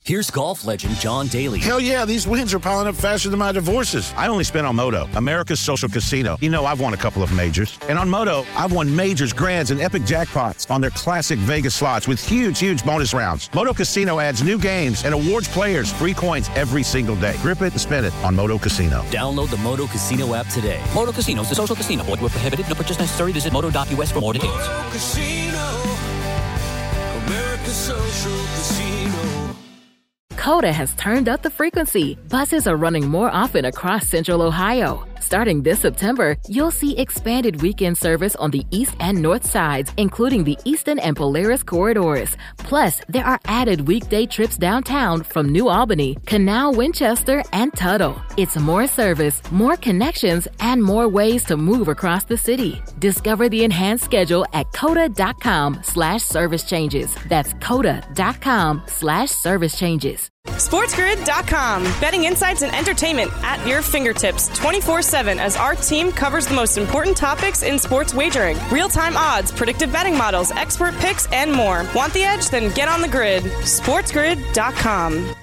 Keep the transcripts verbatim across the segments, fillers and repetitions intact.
Here's golf legend John Daly. Hell yeah, these wins are piling up faster than my divorces. I only spent on Moto, America's social casino. You know, I've won a couple of majors. And on Moto, I've won majors, grands, and epic jackpots on their classic Vegas slots with huge, huge bonus rounds. Moto Casino adds new games and awards players free coins every single day. Grip it and spin it on Moto Casino. Download the Moto Casino app today. Moto Casino is the social casino. Void where prohibited. No purchase necessary. Visit moto dot u s for more details. Moto Casino, America's social casino. Coda has turned up the frequency. Buses are running more often across Central Ohio. Starting this September, you'll see expanded weekend service on the east and north sides, including the Eastern and Polaris corridors. Plus, there are added weekday trips downtown from New Albany, Canal, Winchester, and Tuttle. It's more service, more connections, and more ways to move across the city. Discover the enhanced schedule at coda.com slash service changes. That's coda.com slash service changes. SportsGrid dot com. Betting insights and entertainment at your fingertips twenty-four seven as our team covers the most important topics in sports wagering. Real-time odds, predictive betting models, expert picks, and more. Want the edge? Then get on the grid. SportsGrid dot com.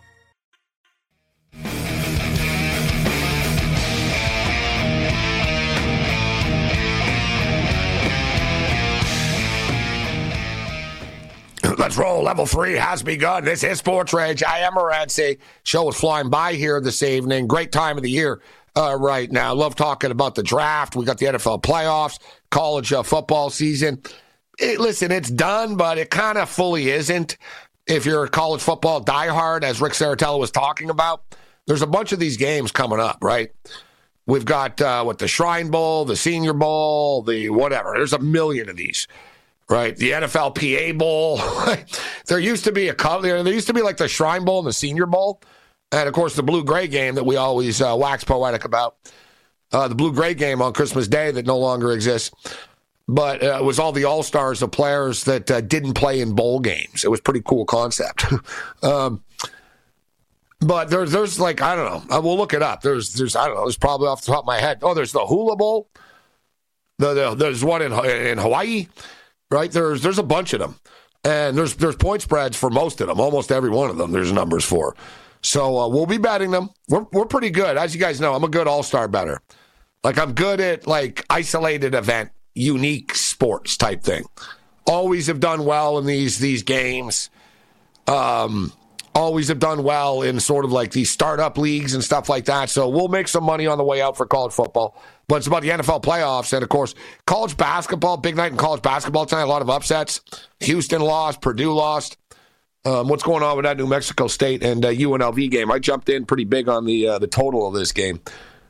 Let's roll. Level three has begun. This is Sports Rage. I am Morency. Show is flying by here this evening. Great time of the year uh, right now. Love talking about the draft. We got the N F L playoffs, college uh, football season. It, listen, it's done, but it kind of fully isn't. If you're a college football diehard, as Rick Saratello was talking about, there's a bunch of these games coming up, right? We've got uh, what the Shrine Bowl, the Senior Bowl, the whatever. There's a million of these. Right, the N F L P A Bowl. There used to be a there used to be like the Shrine Bowl and the Senior Bowl, and of course the Blue-Gray game that we always uh, wax poetic about. Uh, the Blue-Gray game on Christmas Day that no longer exists, but uh, it was all the all-stars of players that uh, didn't play in bowl games. It was a pretty cool concept. um, but there's there's like I don't know. I will look it up. There's there's I don't know. There's probably off the top of my head. Oh, there's the Hula Bowl. The, the, there's one in in Hawaii. Right, there's there's a bunch of them, and there's there's point spreads for most of them, almost every one of them. There's numbers for, so uh, we'll be betting them. We're we're pretty good, as you guys know. I'm a good all-star bettor. Like I'm good at like isolated event, unique sports type thing. Always have done well in these these games. Um, always have done well in sort of like these startup leagues and stuff like that. So we'll make some money on the way out for college football. But it's about the N F L playoffs. And, of course, college basketball, big night in college basketball tonight, a lot of upsets. Houston lost, Purdue lost. Um, what's going on with that New Mexico State and uh, U N L V game? I jumped in pretty big on the uh, the total of this game.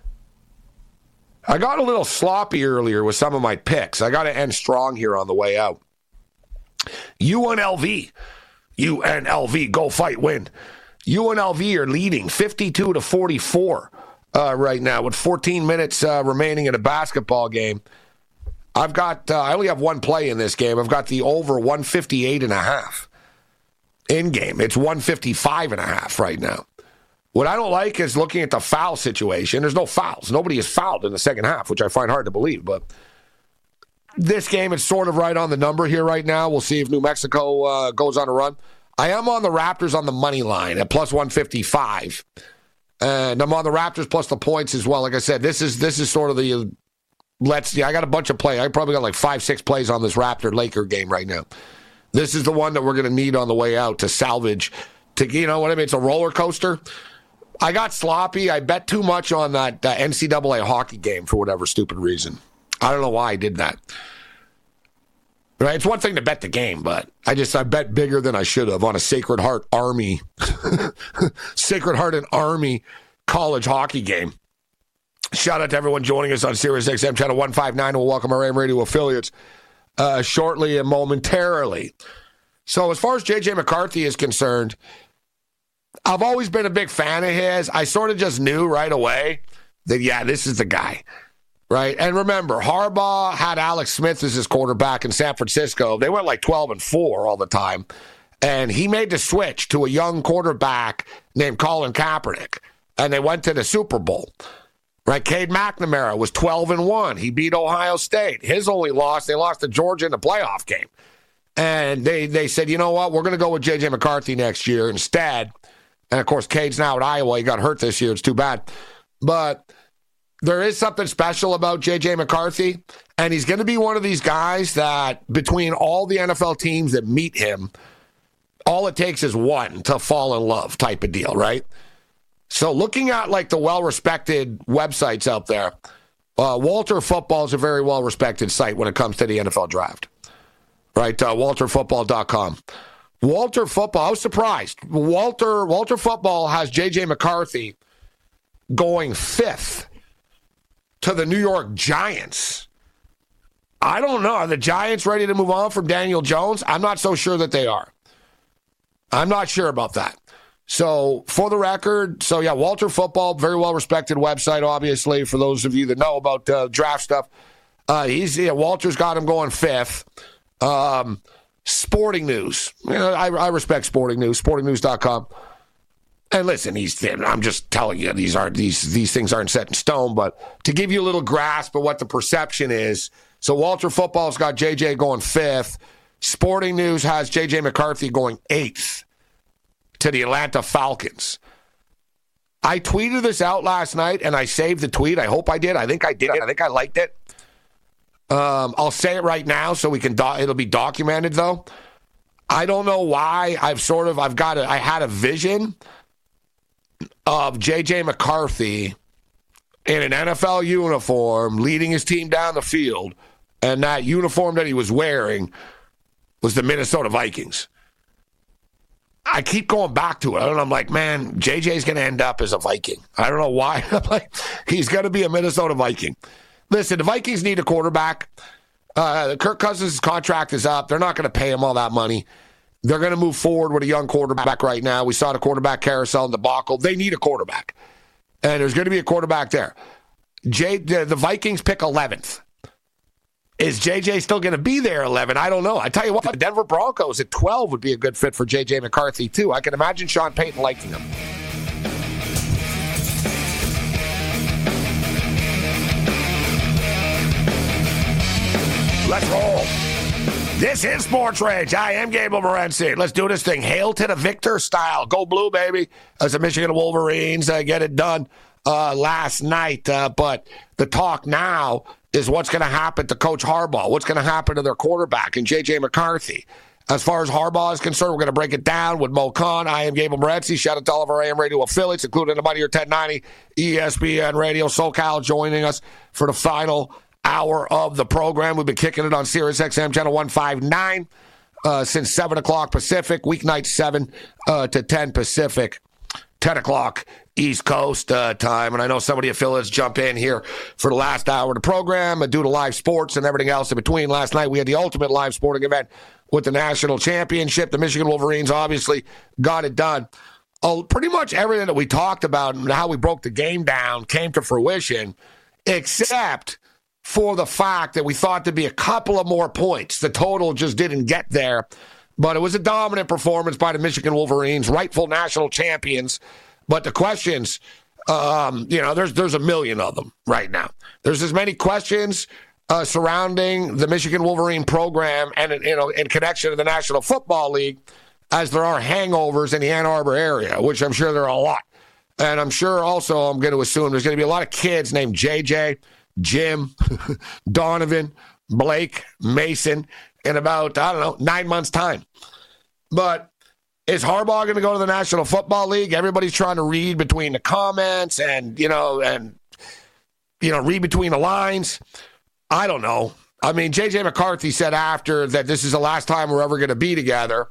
I got a little sloppy earlier with some of my picks. I got to end strong here on the way out. U N L V. U N L V, go fight, win. U N L V are leading fifty-two to forty-four. Uh, right now, with fourteen minutes uh, remaining in a basketball game. I've got, uh, I only have one play in this game. I've got the over one fifty-eight and a half in game. It's one fifty-five and a half right now. What I don't like is looking at the foul situation. There's no fouls. Nobody is fouled in the second half, which I find hard to believe. But this game is sort of right on the number here right now. We'll see if New Mexico uh, goes on a run. I am on the Raptors on the money line at plus one fifty-five. And I'm on the Raptors plus the points as well. Like I said, this is this is sort of the, let's see, I got a bunch of plays. I probably got like five, six plays on this Raptor-Laker game right now. This is the one that we're going to need on the way out to salvage. To you know what I mean? It's a roller coaster. I got sloppy. I bet too much on that uh, N C double A hockey game for whatever stupid reason. I don't know why I did that. Right? It's one thing to bet the game, but I just I bet bigger than I should have on a Sacred Heart Army, Sacred Heart and Army college hockey game. Shout out to everyone joining us on Sirius X M channel one fifty-nine. We'll welcome our A M radio affiliates uh, shortly and momentarily. So as far as J J McCarthy is concerned, I've always been a big fan of his. I sort of just knew right away that, yeah, this is the guy. Right, and remember, Harbaugh had Alex Smith as his quarterback in San Francisco. They went like twelve and four all the time, and he made the switch to a young quarterback named Colin Kaepernick, and they went to the Super Bowl. Right, Cade McNamara was twelve and one. He beat Ohio State. His only loss, they lost to Georgia in the playoff game. And they, they said, you know what, we're going to go with J J. McCarthy next year instead. And, of course, Cade's now at Iowa. He got hurt this year. It's too bad. But there is something special about J J. McCarthy, and he's going to be one of these guys that between all the N F L teams that meet him, all it takes is one to fall in love type of deal, right? So looking at, like, the well-respected websites out there, uh, Walter Football is a very well-respected site when it comes to the N F L draft. Right, uh, walter football dot com. Walter Football, I was surprised. Walter Walter Football has J J. McCarthy going fifth to the New York Giants. I don't know. Are the Giants ready to move on from Daniel Jones? I'm not so sure that they are. I'm not sure about that. So, for the record, so yeah, Walter Football, very well-respected website, obviously, for those of you that know about uh, draft stuff. Uh, he's yeah, Walter's got him going fifth. Um, Sporting News. You know, I, I respect Sporting News, sporting news dot com. And listen, he's, I'm just telling you, these aren't these these things aren't set in stone, but to give you a little grasp of what the perception is. So Walter Football's got J J going fifth. Sporting News has J J. McCarthy going eighth to the Atlanta Falcons. I tweeted this out last night, and I saved the tweet. I hope I did. I think I did. I think I liked it. Um, I'll say it right now so we can, do- it'll be documented though. I don't know why I've sort of, I've got a, I had a vision of J J. McCarthy in an N F L uniform leading his team down the field, and that uniform that he was wearing was the Minnesota Vikings. I keep going back to it. And I'm like, man, J J's going to end up as a Viking. I don't know why. I'm like, he's going to be a Minnesota Viking. Listen, the Vikings need a quarterback. Uh, Kirk Cousins' contract is up. They're not going to pay him all that money. They're going to move forward with a young quarterback right now. We saw the quarterback carousel and debacle. They need a quarterback. And there's going to be a quarterback there. Jay, the, the Vikings pick eleventh. Is J J still going to be there eleven? I don't know. I tell you what, the Denver Broncos at twelve would be a good fit for J J. McCarthy, too. I can imagine Sean Payton liking him. Let's roll. This is Sports Rage. I am Gable Morency. Let's do this thing. Hail to the victor style. Go blue, baby. As the Michigan Wolverines uh, get it done uh, last night. Uh, but the talk now is what's going to happen to Coach Harbaugh. What's going to happen to their quarterback and J J. McCarthy. As far as Harbaugh is concerned, we're going to break it down with Mo Khan. I am Gable Morency. Shout out to all of our A M radio affiliates, including the Mighty ten ninety, E S P N Radio, SoCal, joining us for the final hour of the program. We've been kicking it on Sirius X M channel one fifty-nine uh, since seven o'clock Pacific, weeknight seven uh, to ten Pacific, ten o'clock East Coast uh, time. And I know some of the affiliates jump in here for the last hour of the program due to live sports and everything else in between. Last night we had the ultimate live sporting event with the national championship. The Michigan Wolverines obviously got it done. Oh, pretty much everything that we talked about and how we broke the game down came to fruition, except for the fact that we thought there'd be a couple of more points. The total just didn't get there. But it was a dominant performance by the Michigan Wolverines, rightful national champions. But the questions, um, you know, there's there's a million of them right now. There's as many questions uh, surrounding the Michigan Wolverine program and, you know, in connection to the National Football League as there are hangovers in the Ann Arbor area, which I'm sure there are a lot. And I'm sure also I'm going to assume there's going to be a lot of kids named J J, Jim, Donovan, Blake, Mason in about, I don't know, nine months' time. But is Harbaugh going to go to the National Football League? Everybody's trying to read between the comments and, you know, and, you know, read between the lines. I don't know. I mean, J J. McCarthy said after that this is the last time we're ever going to be together.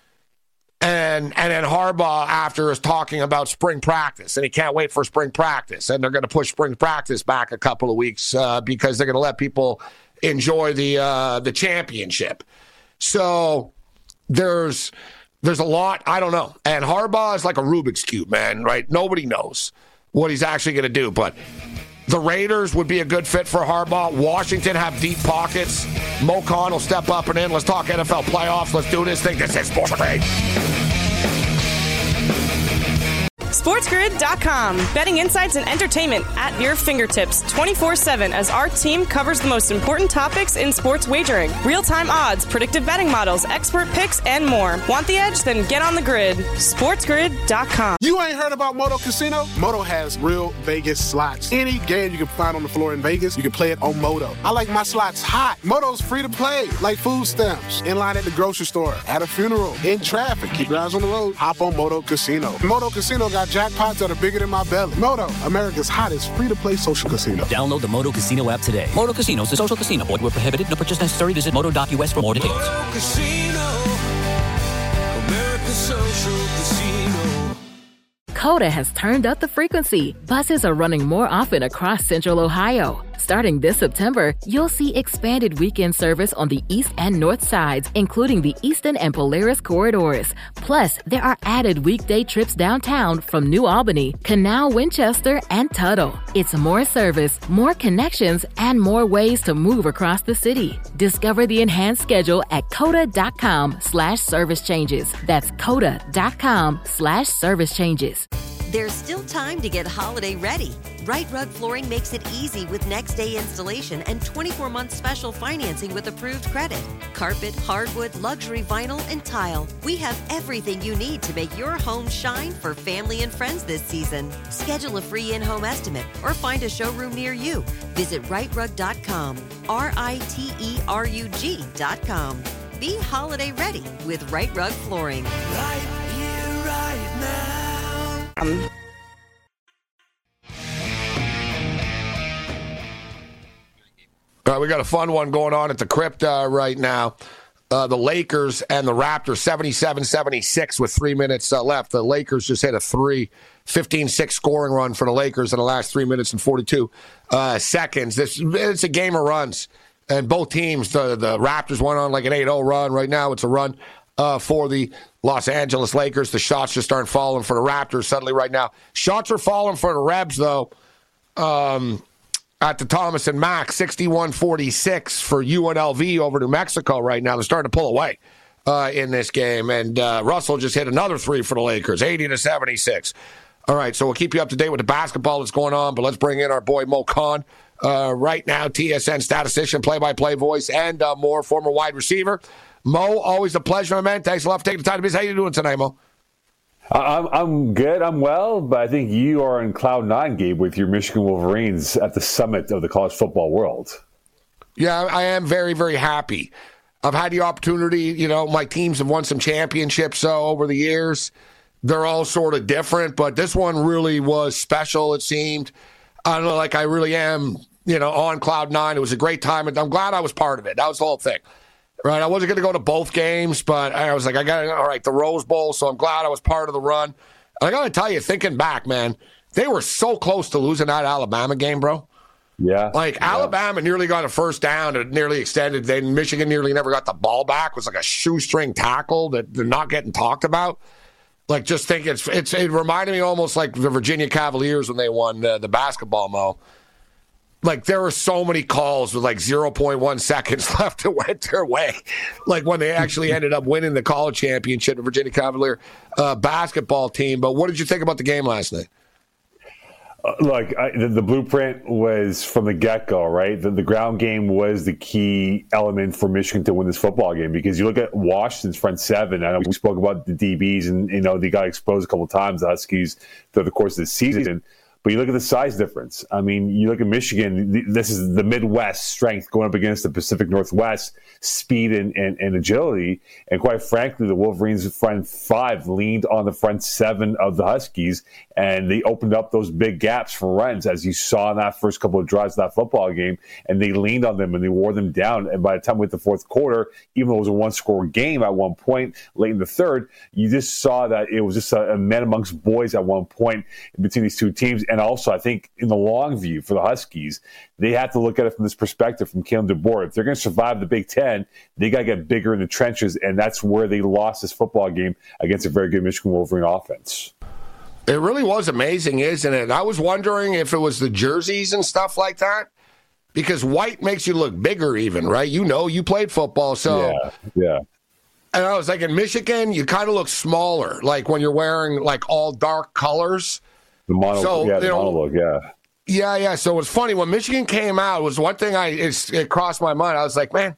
And and then Harbaugh after is talking about spring practice, and he can't wait for spring practice. And they're going to push spring practice back a couple of weeks uh, because they're going to let people enjoy the uh, the championship. So there's there's a lot, I don't know. And Harbaugh is like a Rubik's Cube, man, right? Nobody knows what he's actually going to do. But the Raiders would be a good fit for Harbaugh. Washington have deep pockets. Mo Khan will step up and in. Let's talk N F L playoffs. Let's do this thing. This is Sports Rage. SportsGrid dot com. Betting insights and entertainment at your fingertips twenty-four seven as our team covers the most important topics in sports wagering. Real-time odds, predictive betting models, expert picks, and more. Want the edge? Then get on the grid. SportsGrid dot com. You ain't heard about Moto Casino? Moto has real Vegas slots. Any game you can find on the floor in Vegas, you can play it on Moto. I like my slots hot. Moto's free to play, like food stamps. In line at the grocery store, at a funeral, in traffic. Keep your eyes on the road. Hop on Moto Casino. Moto Casino got jackpots that are bigger than my belly. Moto, America's hottest free-to-play social casino. Download the Moto Casino app today. Moto Casino is a social casino. Void where prohibited. No purchase necessary. Visit moto dot U S for more details. Moto Casino, America's social casino. Coda has turned up the frequency. Buses are running more often across Central Ohio. Starting this September, you'll see expanded weekend service on the east and north sides, including the Eastern and Polaris corridors. Plus, there are added weekday trips downtown from New Albany, Canal, Winchester, and Tuttle. It's more service, more connections, and more ways to move across the city. Discover the enhanced schedule at coda dot com slash service changes. That's coda dot com slash service changes. There's still time to get holiday ready. Right Rug Flooring makes it easy with next day installation and twenty-four month special financing with approved credit. Carpet, hardwood, luxury vinyl, and tile. We have everything you need to make your home shine for family and friends this season. Schedule a free in-home estimate or find a showroom near you. Visit right rug dot com, R I T E R U G dot com. Be holiday ready with Right Rug Flooring. Right here, right now. Um, All right, we got a fun one going on at the Crypt uh, right now. Uh, the Lakers and the Raptors, seventy-seven seventy-six with three minutes uh, left. The Lakers just hit a three, fifteen six scoring run for the Lakers in the last three minutes and forty-two uh, seconds. This It's a game of runs. And both teams, the, the Raptors went on like an eight oh run. Right now it's a run uh, for the Los Angeles Lakers. The shots just aren't falling for the Raptors suddenly right now. Shots are falling for the Rebs, though. Um... At the Thomas and Mack, sixty-one forty-six for U N L V over New Mexico right now. They're starting to pull away uh, in this game. And uh, Russell just hit another three for the Lakers, eighty to seventy-six. All right, so we'll keep you up to date with the basketball that's going on, but let's bring in our boy Mo Khan. Uh, right now, T S N statistician, play-by-play voice, and uh, more, former wide receiver. Mo, always a pleasure, my man. Thanks a lot for taking the time to be. How you doing tonight, Mo? I'm I'm good. I'm well, but I think you are in cloud nine, Gabe, with your Michigan Wolverines at the summit of the college football world. Yeah, I am very, very happy. I've had the opportunity. You know, my teams have won some championships so over the years. They're all sort of different, but this one really was special. It seemed. I don't know, like I really am. You know, on cloud nine. It was a great time, and I'm glad I was part of it. That was the whole thing. Right, I wasn't going to go to both games, but I was like, I got all right, the Rose Bowl, so I'm glad I was part of the run. And I got to tell you, thinking back, man, they were so close to losing that Alabama game, bro. Yeah. Like, yeah. Alabama nearly got a first down. It nearly extended. Then Michigan nearly never got the ball back. It was like a shoestring tackle that they're not getting talked about. Like, just think it's, it's it reminded me almost like the Virginia Cavaliers when they won the, the basketball, Mo. Like, there were so many calls with, like, zero point one seconds left that went their way. Like, when they actually ended up winning the college championship, the Virginia Cavalier uh, basketball team. But what did you think about the game last night? Uh, look, I, the, the blueprint was from the get-go, right? The, the ground game was the key element for Michigan to win this football game because you look at Washington's front seven. I know we spoke about the D Bs, and, you know, they got exposed a couple of times, the Huskies, through the course of the season. But you look at the size difference. I mean, you look at Michigan, this is the Midwest strength going up against the Pacific Northwest, speed and, and, and agility. And quite frankly, the Wolverines' front five leaned on the front seven of the Huskies, and they opened up those big gaps for runs, as you saw in that first couple of drives of that football game. And they leaned on them, and they wore them down. And by the time we hit the fourth quarter, even though it was a one-score game at one point, late in the third, you just saw that it was just a, a men amongst boys at one point between these two teams. And also, I think in the long view for the Huskies, they have to look at it from this perspective from Kalen DeBoer. If they're going to survive the Big Ten, they got to get bigger in the trenches, and that's where they lost this football game against a very good Michigan Wolverine offense. It really was amazing, isn't it? I was wondering if it was the jerseys and stuff like that, because white makes you look bigger even, right? You know, you played football, so yeah, yeah. And I was like, in Michigan, you kind of look smaller, like when you're wearing like all dark colors. The mono, so, yeah, the you know, monologue, yeah. Yeah, yeah. So it was funny. When Michigan came out, it was one thing I it's, it crossed my mind. I was like, man,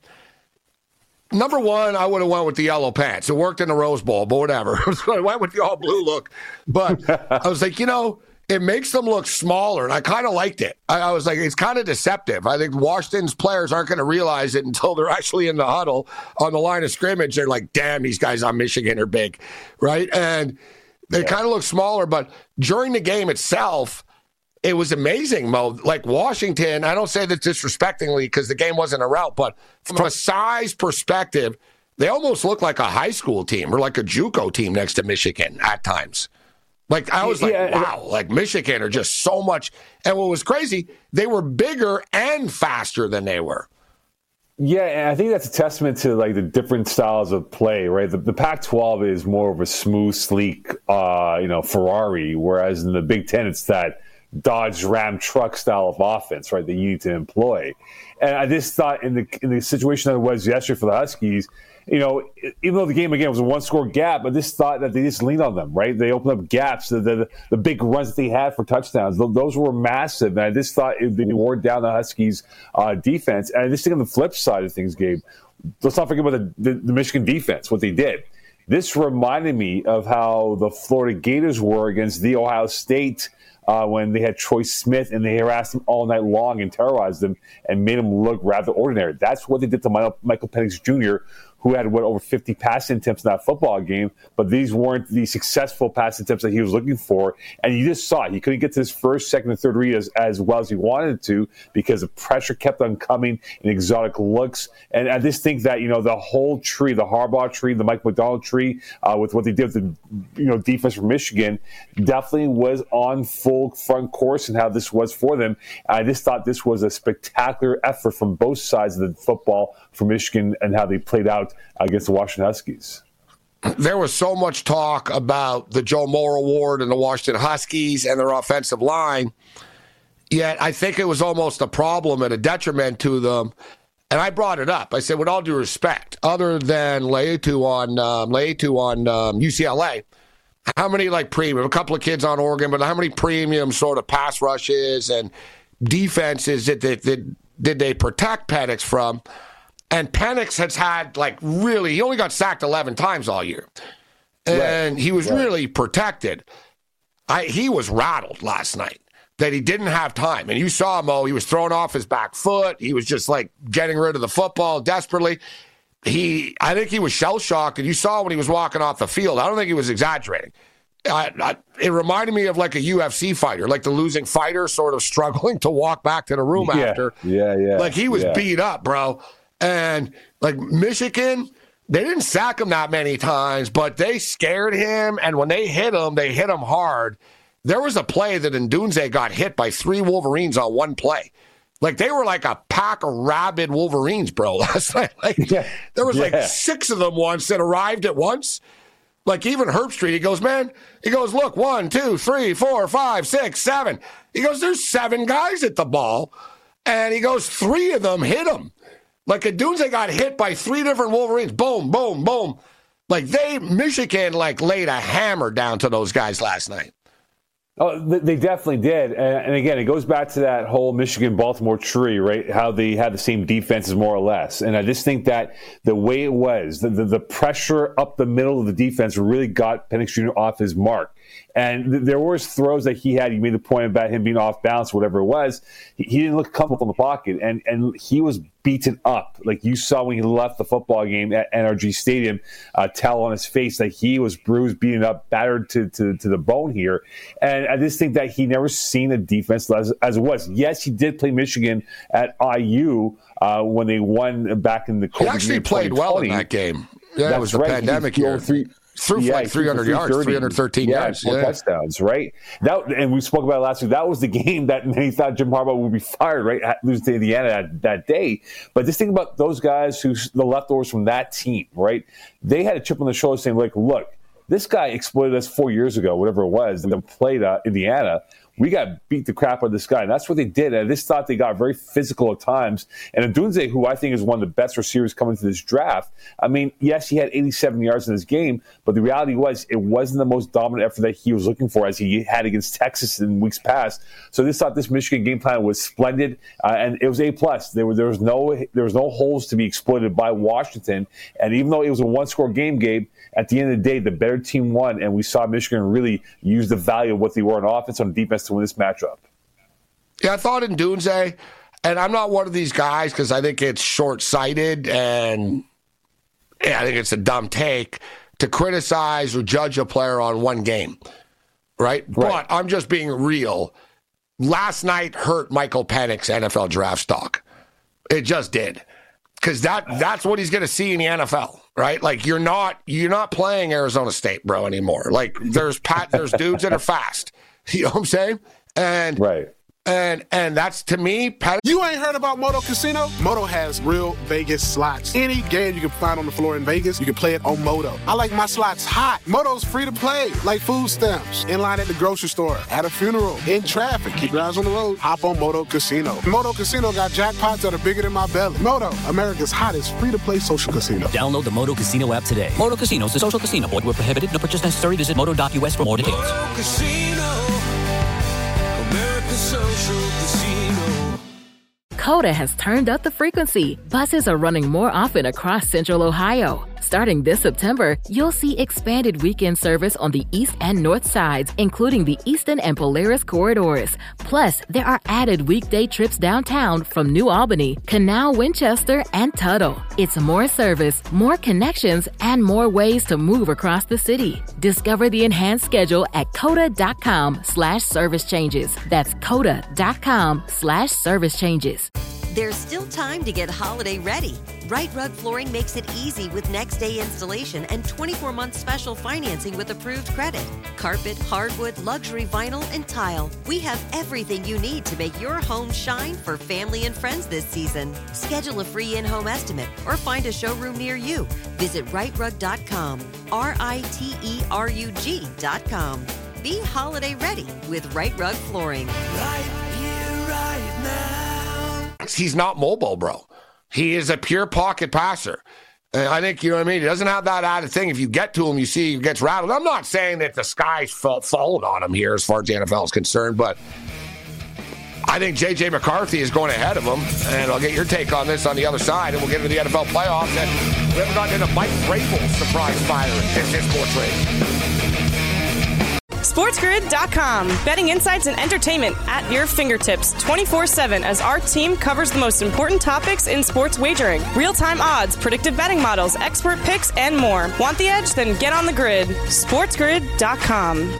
number one, I would have went with the yellow pants. It worked in the Rose Bowl, but whatever. So I went with the all blue look. But I was like, you know, it makes them look smaller, and I kind of liked it. I, I was like, it's kind of deceptive. I think Washington's players aren't going to realize it until they're actually in the huddle on the line of scrimmage. They're like, damn, these guys on Michigan are big, right? And they yeah. kind of look smaller, but during the game itself, it was amazing, Mo. Like Washington, I don't say that disrespectingly because the game wasn't a rout, but from a size perspective, they almost look like a high school team or like a JUCO team next to Michigan at times. Like, I was like, yeah, wow, like Michigan are just so much. And what was crazy, they were bigger and faster than they were. Yeah, and I think that's a testament to like the different styles of play, right? The, the Pac twelve is more of a smooth, sleek, uh, you know, Ferrari, whereas in the Big Ten, it's that Dodge Ram truck style of offense, right, that you need to employ. And I just thought in the in the situation that it was yesterday for the Huskies, you know, even though the game again was a one-score gap, I just thought that they just leaned on them, right? They opened up gaps, the the, the big runs that they had for touchdowns, those were massive. And I just thought it, they wore down the Huskies' uh, defense. And I just think on the flip side of things, Gabe, let's not forget about the, the, the Michigan defense, what they did. This reminded me of how the Florida Gators were against the Ohio State Uh, when they had Troy Smith and they harassed him all night long and terrorized them and made him look rather ordinary. That's what they did to Michael Penix Junior, who had, what, over fifty passing attempts in that football game, but these weren't the successful passing attempts that he was looking for. And you just saw it. He couldn't get to his first, second, and third read as, as well as he wanted to because the pressure kept on coming in exotic looks. And I just think that, you know, the whole tree, the Harbaugh tree, the Mike McDonald tree, uh, with what they did with the, you know, defense for Michigan, definitely was on full front course and how this was for them. I just thought this was a spectacular effort from both sides of the football for Michigan and how they played out against the Washington Huskies. There was so much talk about the Joe Moore Award and the Washington Huskies and their offensive line, yet I think it was almost a problem and a detriment to them. And I brought it up. I said, with all due respect, other than Leatu on um, Leatu on um, U C L A, how many like premium, a couple of kids on Oregon, but how many premium sort of pass rushes and defenses did they, did, did they protect Penix from? And Penix has had, like, really, he only got sacked eleven times all year. And right. he was right. really protected. I, he was rattled last night that he didn't have time. And you saw Mo, he was throwing off his back foot. He was just, like, getting rid of the football desperately. He, I think he was shell-shocked, and you saw when he was walking off the field. I don't think he was exaggerating. I, I, it reminded me of, like, a U F C fighter, like the losing fighter sort of struggling to walk back to the room yeah. after. Yeah, yeah. Like, he was yeah. beat up, bro. And, like, Michigan, they didn't sack him that many times, but they scared him, and when they hit him, they hit him hard. There was a play that Ndunze got hit by three Wolverines on one play. Like, they were like a pack of rabid Wolverines, bro, last night. Like, yeah. there was, yeah. like, six of them once that arrived at once. Like, even Herbstreit, he goes, man, he goes, look, one, two, three, four, five, six, seven. He goes, there's seven guys at the ball, and he goes, three of them hit him. Like, Ndunze got hit by three different Wolverines. Boom, boom, boom. Like, they, Michigan, like, laid a hammer down to those guys last night. Oh, they definitely did. And again, it goes back to that whole Michigan-Baltimore tree, right? How they had the same defenses more or less. And I just think that the way it was, the, the, the pressure up the middle of the defense really got Penix Junior off his mark. And th- there was throws that he had. You made the point about him being off balance, whatever it was. He, he didn't look comfortable in the pocket, and and he was beaten up. Like you saw when he left the football game at N R G Stadium, uh, towel on his face, that he was bruised, beaten up, battered to, to, to the bone here. And I just think that he never seen a defense as, as it was. Yes, he did play Michigan at I U uh, when they won back in the COVID He actually played well in that game. Yeah, That's it was a right. pandemic he, year. Three, Threw yeah, like three hundred yards, three hundred thirteen yeah, yards. Four yeah. touchdowns, right? That, and we spoke about it last week. That was the game that he thought Jim Harbaugh would be fired, right? Losing to Indiana that, that day. But just think about those guys who, the leftovers from that team, right? They had a chip on the shoulder saying, like, look, this guy exploited us four years ago, whatever it was, and then played uh, Indiana. we got to beat the crap out of this guy. And that's what they did. And I just thought they got very physical at times. And Ndunze, who I think is one of the best receivers coming to this draft, I mean, yes, he had eighty-seven yards in his game, but the reality was it wasn't the most dominant effort that he was looking for as he had against Texas in weeks past. So I just thought this Michigan game plan was splendid, uh, and it was A plus. There, were, there was no there was no holes to be exploited by Washington. And even though it was a one-score game, Gabe, at the end of the day, the better team won, and we saw Michigan really use the value of what they were on offense, on defense to win this matchup. Yeah, I thought Ndunze, and I'm not one of these guys because I think it's short-sighted and yeah, I think it's a dumb take to criticize or judge a player on one game, right? right? But I'm just being real. Last night hurt Michael Penix's N F L draft stock. It just did. Because that that's what he's going to see in the N F L, right? Like you're not you're not playing Arizona State, bro, anymore. Like there's pat there's dudes that are fast. You know what I'm saying? And right. And and that's, to me, Pat. You ain't heard about Moto Casino? Moto has real Vegas slots. Any game you can find on the floor in Vegas, you can play it on Moto. I like my slots hot. Moto's free to play, like food stamps. In line at the grocery store, at a funeral, in traffic. Keep your eyes on the road. Hop on Moto Casino. Moto Casino got jackpots that are bigger than my belly. Moto, America's hottest free-to-play social casino. Download the Moto Casino app today. Moto Casino is a social casino. Void where prohibited. No purchase necessary. Visit moto dot U S for more details. Moto Casino. America's social casino. Coda has turned up the frequency. Buses are running more often across Central Ohio. Starting this September, you'll see expanded weekend service on the east and north sides, including the Eastern and Polaris corridors. Plus, there are added weekday trips downtown from New Albany, Canal, Winchester, and Tuttle. It's more service, more connections, and more ways to move across the city. Discover the enhanced schedule at coda.com slash service changes. That's coda.com slash service changes. There's still time to get holiday ready. Right Rug Flooring makes it easy with next day installation and twenty-four month special financing with approved credit. Carpet, hardwood, luxury vinyl, and tile. We have everything you need to make your home shine for family and friends this season. Schedule a free in-home estimate or find a showroom near you. Visit right rug dot com, R I T E R U G dot com. Be holiday ready with Right Rug Flooring. Right here, right now. He's not mobile, bro. He is a pure pocket passer. And I think, you know what I mean? He doesn't have that added thing. If you get to him, you see he gets rattled. I'm not saying that the sky's fallen on him here as far as the N F L is concerned, but I think J J McCarthy is going ahead of him. And I'll get your take on this on the other side, and we'll get into the N F L playoffs. And we haven't gotten into Mike Vrabel's surprise firing. This is Sports Rage. sports grid dot com. Betting insights and entertainment at your fingertips twenty-four seven as our team covers the most important topics in sports wagering. Real-time odds, predictive betting models, expert picks, and more. Want the edge? Then get on the grid. sports grid dot com.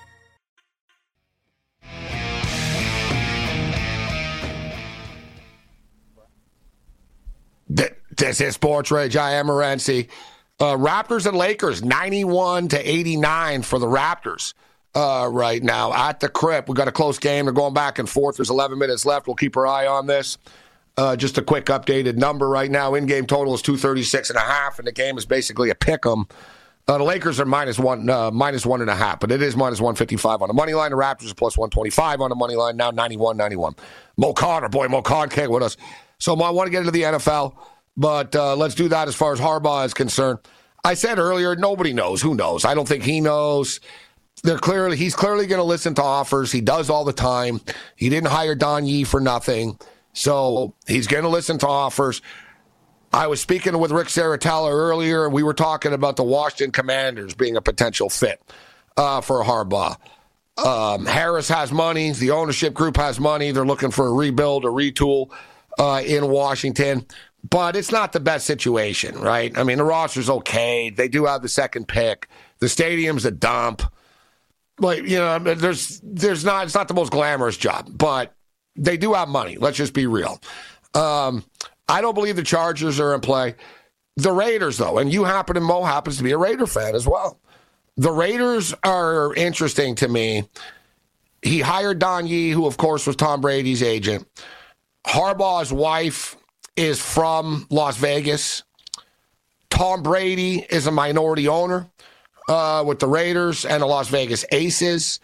This is Sports Rage. I am Morency. Uh, Raptors and Lakers, ninety-one to eighty-nine for the Raptors. Uh, right now at the Crip. We got a close game. They're going back and forth. There's eleven minutes left. We'll keep our eye on this. Uh, just a quick updated number right now. In-game total is two thirty-six and a half, and the game is basically a pick 'em. Uh, the Lakers are minus one, uh, minus one and a half, but it is minus one fifty-five on the money line. The Raptors are plus one twenty-five on the money line. Now ninety-one ninety-one. Mo Khan, our boy Mo Khan, can't with us. So I want to get into the N F L, but uh, let's do that as far as Harbaugh is concerned. I said earlier, nobody knows. Who knows? I don't think he knows. They're clearly he's clearly going to listen to offers. He does all the time. He didn't hire Don Yee for nothing, so he's going to listen to offers. I was speaking with Rick Saratella earlier, and we were talking about the Washington Commanders being a potential fit uh, for Harbaugh. Um, Harris has money. The ownership group has money. They're looking for a rebuild, a retool uh, in Washington. But it's not the best situation, right? I mean, the roster's okay. They do have the second pick. The stadium's a dump. Like, you know, there's there's not it's not the most glamorous job, but they do have money. Let's just be real. Um, I don't believe the Chargers are in play. The Raiders, though, and you happen, and Mo happens to be a Raider fan as well. The Raiders are interesting to me. He hired Don Yee, who, of course, was Tom Brady's agent. Harbaugh's wife is from Las Vegas. Tom Brady is a minority owner uh, with the Raiders and the Las Vegas Aces.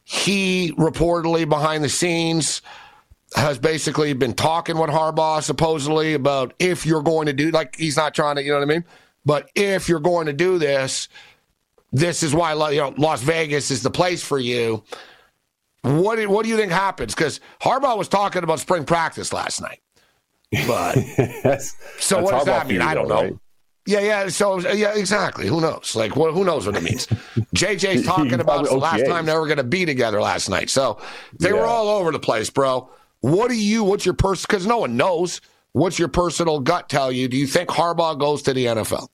he reportedly behind the scenes has basically been talking with Harbaugh supposedly about if you're going to do, like he's not trying to, you know what I mean? But if you're going to do this, this is why, you know, Las Vegas is the place for you. What do, what do you think happens? Because Harbaugh was talking about spring practice last night. But that's, so that's what does that Harbaugh mean? you, I don't though, know. Right? Yeah, yeah. So yeah, exactly. Who knows? Like, what, who knows what it means? J J's talking about the last time they were going to be together last night. So they yeah. were all over the place, bro. What do you? What's your person? Because no one knows. What's your personal gut tell you? Do you think Harbaugh goes to the N F L?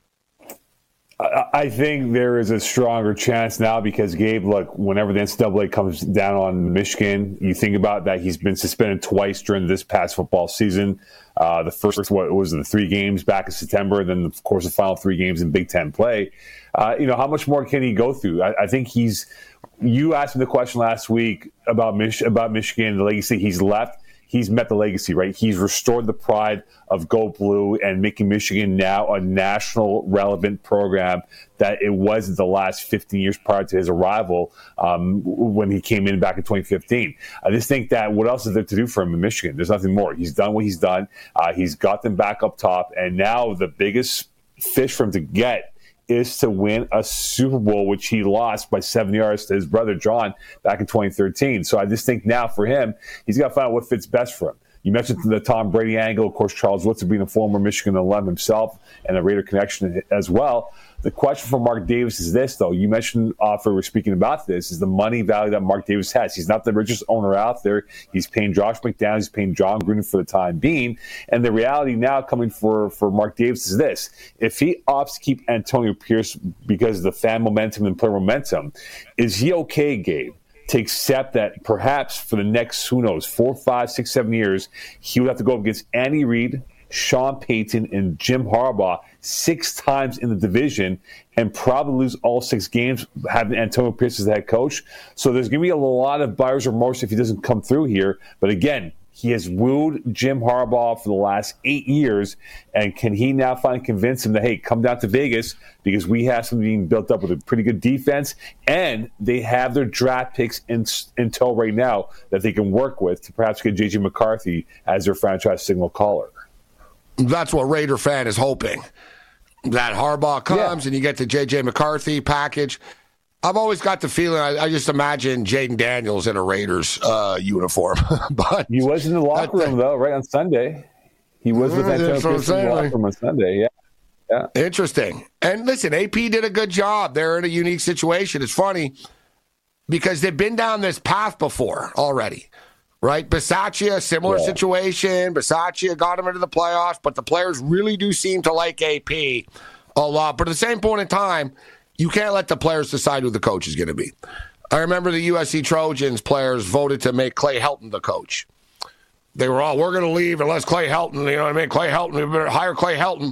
I think there is a stronger chance now because, Gabe, look, whenever the N C double A comes down on Michigan, you think about that he's been suspended twice during this past football season. Uh, the first, what was it, the three games back in September, then, of course, the final three games in Big Ten play. Uh, you know, how much more can he go through? I, I think he's – you asked me the question last week about, Mich- about Michigan, the legacy he's left. He's met the legacy, right? He's restored the pride of Go Blue and making Michigan now a national relevant program that it wasn't the last fifteen years prior to his arrival um, when he came in back in twenty fifteen. I just think that what else is there to do for him in Michigan? There's nothing more. He's done what he's done. Uh, he's got them back up top, and now the biggest fish for him to get is to win a Super Bowl, which he lost by seven yards to his brother John back in twenty thirteen. So I just think now for him, he's got to find out what fits best for him. You mentioned the Tom Brady angle. Of course, Charles Woodson being a former Michigan alum himself and a Raider connection as well. The question for Mark Davis is this, though. You mentioned, after we were speaking about this, is the money value that Mark Davis has. He's not the richest owner out there. He's paying Josh McDowell. He's paying John Gruden for the time being. And the reality now coming for, for Mark Davis is this. If he opts to keep Antonio Pierce because of the fan momentum and player momentum, is he okay, Gabe, to accept that perhaps for the next, who knows, four, five, six, seven years, he would have to go up against Andy Reid, Sean Payton, and Jim Harbaugh six times in the division and probably lose all six games having Antonio Pierce as the head coach. So there's going to be a lot of buyer's remorse if he doesn't come through here. But again, he has wooed Jim Harbaugh for the last eight years. And can he now finally convince him that, hey, come down to Vegas because we have something being built up with a pretty good defense and they have their draft picks in, in tow right now that they can work with to perhaps get J J McCarthy as their franchise signal caller. That's what Raider fan is hoping. That Harbaugh comes yeah. and you get the J J McCarthy package. I've always got the feeling, I, I just imagine Jaden Daniels in a Raiders uh, uniform. But he was in the locker room, though, right on Sunday. He was with Antonio Pierce in the locker room on Sunday, yeah. yeah. Interesting. And listen, A P did a good job. They're in a unique situation. It's funny because they've been down this path before already. Right? Bisaccia, similar yeah. situation. Bisaccia got him into the playoffs, but the players really do seem to like A P a lot. But at the same point in time, you can't let the players decide who the coach is going to be. I remember the U S C Trojans players voted to make Clay Helton the coach. They were all, we're going to leave unless Clay Helton, you know what I mean? Clay Helton, we better hire Clay Helton.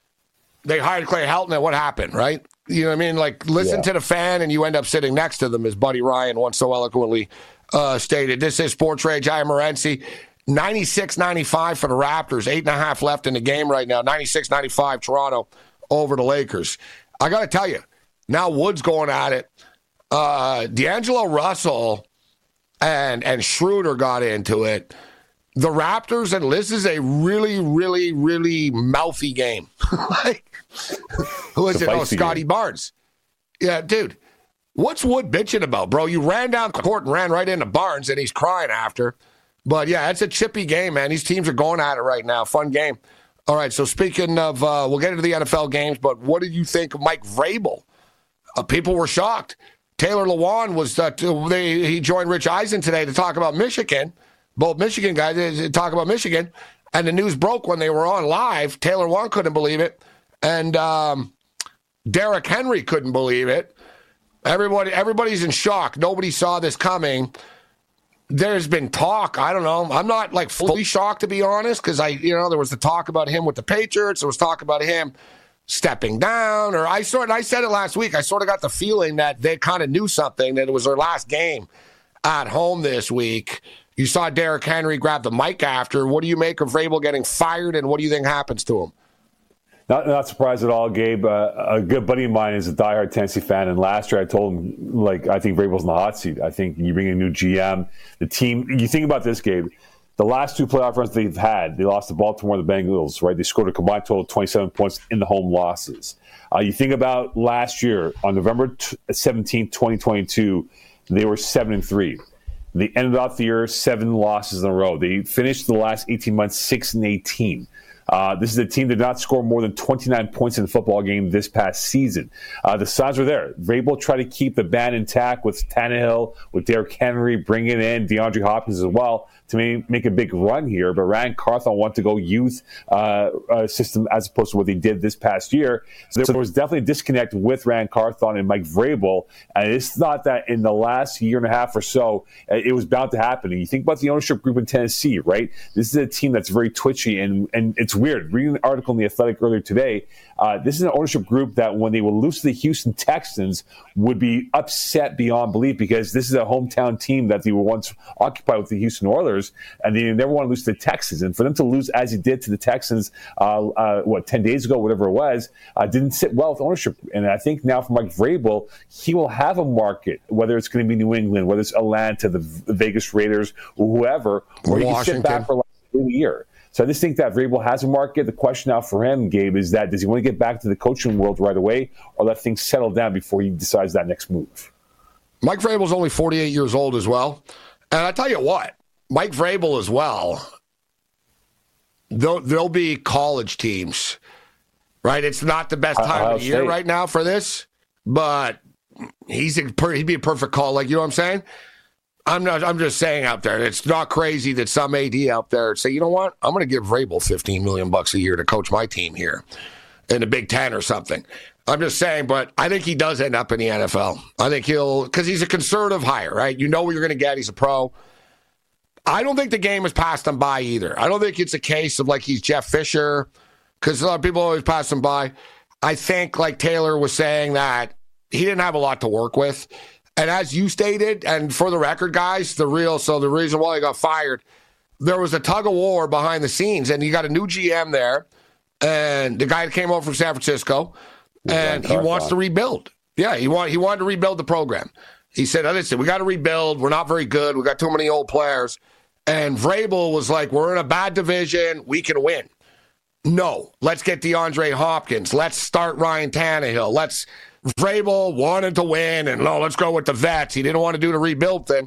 They hired Clay Helton, and what happened, right? You know what I mean? Like, listen yeah. to the fan, and you end up sitting next to them, as Buddy Ryan once so eloquently Uh, stated. This is Sports Rage. I am Morency. ninety-six ninety-five for the Raptors. Eight and a half left in the game right now. ninety-six ninety-five Toronto over the Lakers. I got to tell you, now Wood's going at it. Uh, D'Angelo Russell and, and Schroeder got into it. The Raptors, and this is a really, really, really mouthy game. Like, who is it? Oh, Scotty game. Barnes. Yeah, dude. What's Wood bitching about, bro? You ran down court and ran right into Barnes, and he's crying after. But, yeah, it's a chippy game, man. These teams are going at it right now. Fun game. All right, so speaking of, uh, we'll get into the N F L games, but what did you think of Mike Vrabel? Uh, people were shocked. Taylor Lewan was, uh, they, he joined Rich Eisen today to talk about Michigan. Both Michigan guys uh, talk about Michigan. And the news broke when they were on live. Taylor Lewan couldn't believe it. And um, Derrick Henry couldn't believe it. Everybody, everybody's in shock. Nobody saw this coming. There's been talk. I don't know. I'm not like fully shocked, to be honest, because I, you know, there was the talk about him with the Patriots. There was talk about him stepping down. Or I sort, I said it last week. I sort of got the feeling that they kind of knew something, that it was their last game at home this week. You saw Derrick Henry grab the mic after. What do you make of Vrabel getting fired, and what do you think happens to him? Not, not surprised at all, Gabe. Uh, a good buddy of mine is a diehard Tennessee fan, and last year I told him, like, I think Vrabel's in the hot seat. I think you bring in a new G M. The team, you think about this, Gabe. The last two playoff runs they've had, they lost to Baltimore and the Bengals, right? They scored a combined total of twenty-seven points in the home losses. Uh, you think about last year, on November seventeenth, twenty twenty-two, they were seven and three. They ended off the year seven losses in a row. They finished the last eighteen months six and eighteen. Uh, this is a team that did not score more than twenty-nine points in a football game this past season. Uh, the signs were there. Vrabel tried to keep the band intact with Tannehill, with Derrick Henry, bringing in DeAndre Hopkins as well to make, make a big run here. But Ryan Carthon wanted to go youth uh, uh, system as opposed to what they did this past year. So there was definitely a disconnect with Ryan Carthon and Mike Vrabel. And it's not that in the last year and a half or so, it was bound to happen. And you think about the ownership group in Tennessee, right? This is a team that's very twitchy, and, and it's weird. Reading an article in The Athletic earlier today, uh, this is an ownership group that when they will lose to the Houston Texans would be upset beyond belief, because this is a hometown team that they were once occupied with the Houston Oilers, and they never want to lose to the Texans. And for them to lose as he did to the Texans, uh, uh, what, ten days ago, whatever it was, uh, didn't sit well with ownership. And I think now for Mike Vrabel, he will have a market, whether it's going to be New England, whether it's Atlanta, the Vegas Raiders, or whoever, or he can sit back for like a year. So I just think that Vrabel has a market. The question now for him, Gabe, is that does he want to get back to the coaching world right away, or let things settle down before he decides that next move? Mike Vrabel's only forty-eight years old as well. And I tell you what, Mike Vrabel as well, there'll, there'll be college teams, right? It's not the best time Ohio of the year State right now for this, but he's a, he'd be a perfect call. Like, you know what I'm saying? I'm not. I'm just saying out there, it's not crazy that some A D out there say, you know what, I'm going to give Vrabel fifteen million bucks a year to coach my team here in the Big Ten or something. I'm just saying, but I think he does end up in the N F L. I think he'll, because he's a conservative hire, right? You know what you're going to get. He's a pro. I don't think the game has passed him by either. I don't think it's a case of like he's Jeff Fisher, because a lot of people always pass him by. I think, like Taylor was saying, that he didn't have a lot to work with. And as you stated, and for the record, guys, the real, so the reason why he got fired, there was a tug of war behind the scenes, and you got a new G M there, and the guy that came over from San Francisco, and he wants to rebuild. Yeah, he want, he wanted to rebuild the program. He said, oh, listen, we got to rebuild. We're not very good. We got too many old players. And Vrabel was like, we're in a bad division. We can win. No, let's get DeAndre Hopkins. Let's start Ryan Tannehill. Let's Vrabel wanted to win, and no, let's go with the vets. He didn't want to do the rebuild thing.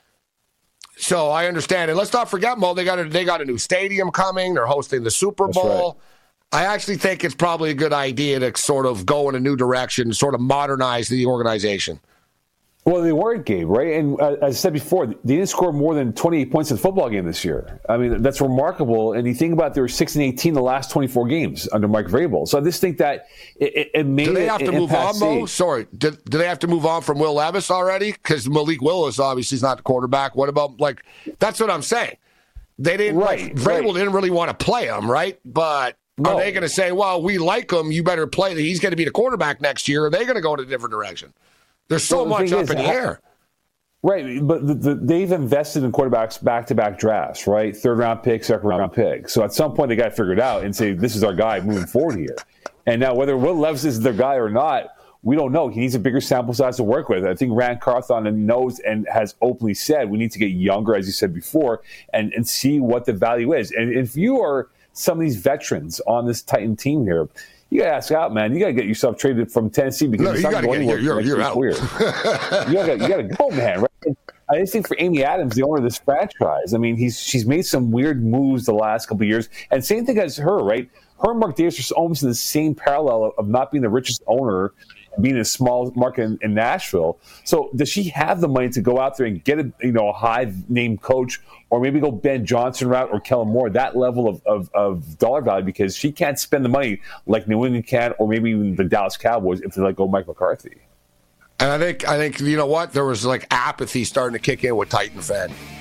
So I understand it. Let's not forget, Mo, they got a, they got a new stadium coming. They're hosting the Super Bowl. Right. I actually think it's probably a good idea to sort of go in a new direction, sort of modernize the organization. Well, they weren't, Gabe, right? And uh, as I said before, they didn't score more than twenty-eight points in the football game this year. I mean, that's remarkable. And you think about it, they were six and eighteen the last twenty-four games under Mike Vrabel. So I just think that it, it, it made. Do they have it, to move on, Mo? Sorry, do, do they have to move on from Will Levis already? Because Malik Willis obviously is not the quarterback. What about, like? That's what I'm saying. They didn't. Right. Like, Vrabel right. didn't really want to play him, right? But no. Are they going to say, "Well, we like him. You better play. He's going to be the quarterback next year"? Or are they going to go in a different direction? There's so well, the much up is, in the I, air. Right, but the, the, they've invested in quarterbacks back-to-back drafts, right? Third-round pick, second-round pick. So at some point, they got to figure it out and say, this is our guy moving forward here. And now whether Will Levis is their guy or not, we don't know. He needs a bigger sample size to work with. I think Rand Carthon knows and has openly said we need to get younger, as you said before, and, and see what the value is. And if you are some of these veterans on this Titan team here, you got to ask out, man. You got to get yourself traded from Tennessee because no, it's you not going anywhere. You're, you're out. Weird. you got you to go, man. Right? I just think for Amy Adams, the owner of this franchise, I mean, he's she's made some weird moves the last couple of years. And same thing as her, right? Her and Mark Davis are almost in the same parallel of, of not being the richest owner, being in a small market in, in Nashville. So does she have the money to go out there and get a you know a high name coach, or maybe go Ben Johnson route or Kellen Moore, that level of, of, of dollar value, because she can't spend the money like New England can, or maybe even the Dallas Cowboys if they let go Mike McCarthy. And I think I think you know what, there was like apathy starting to kick in with Titan fan.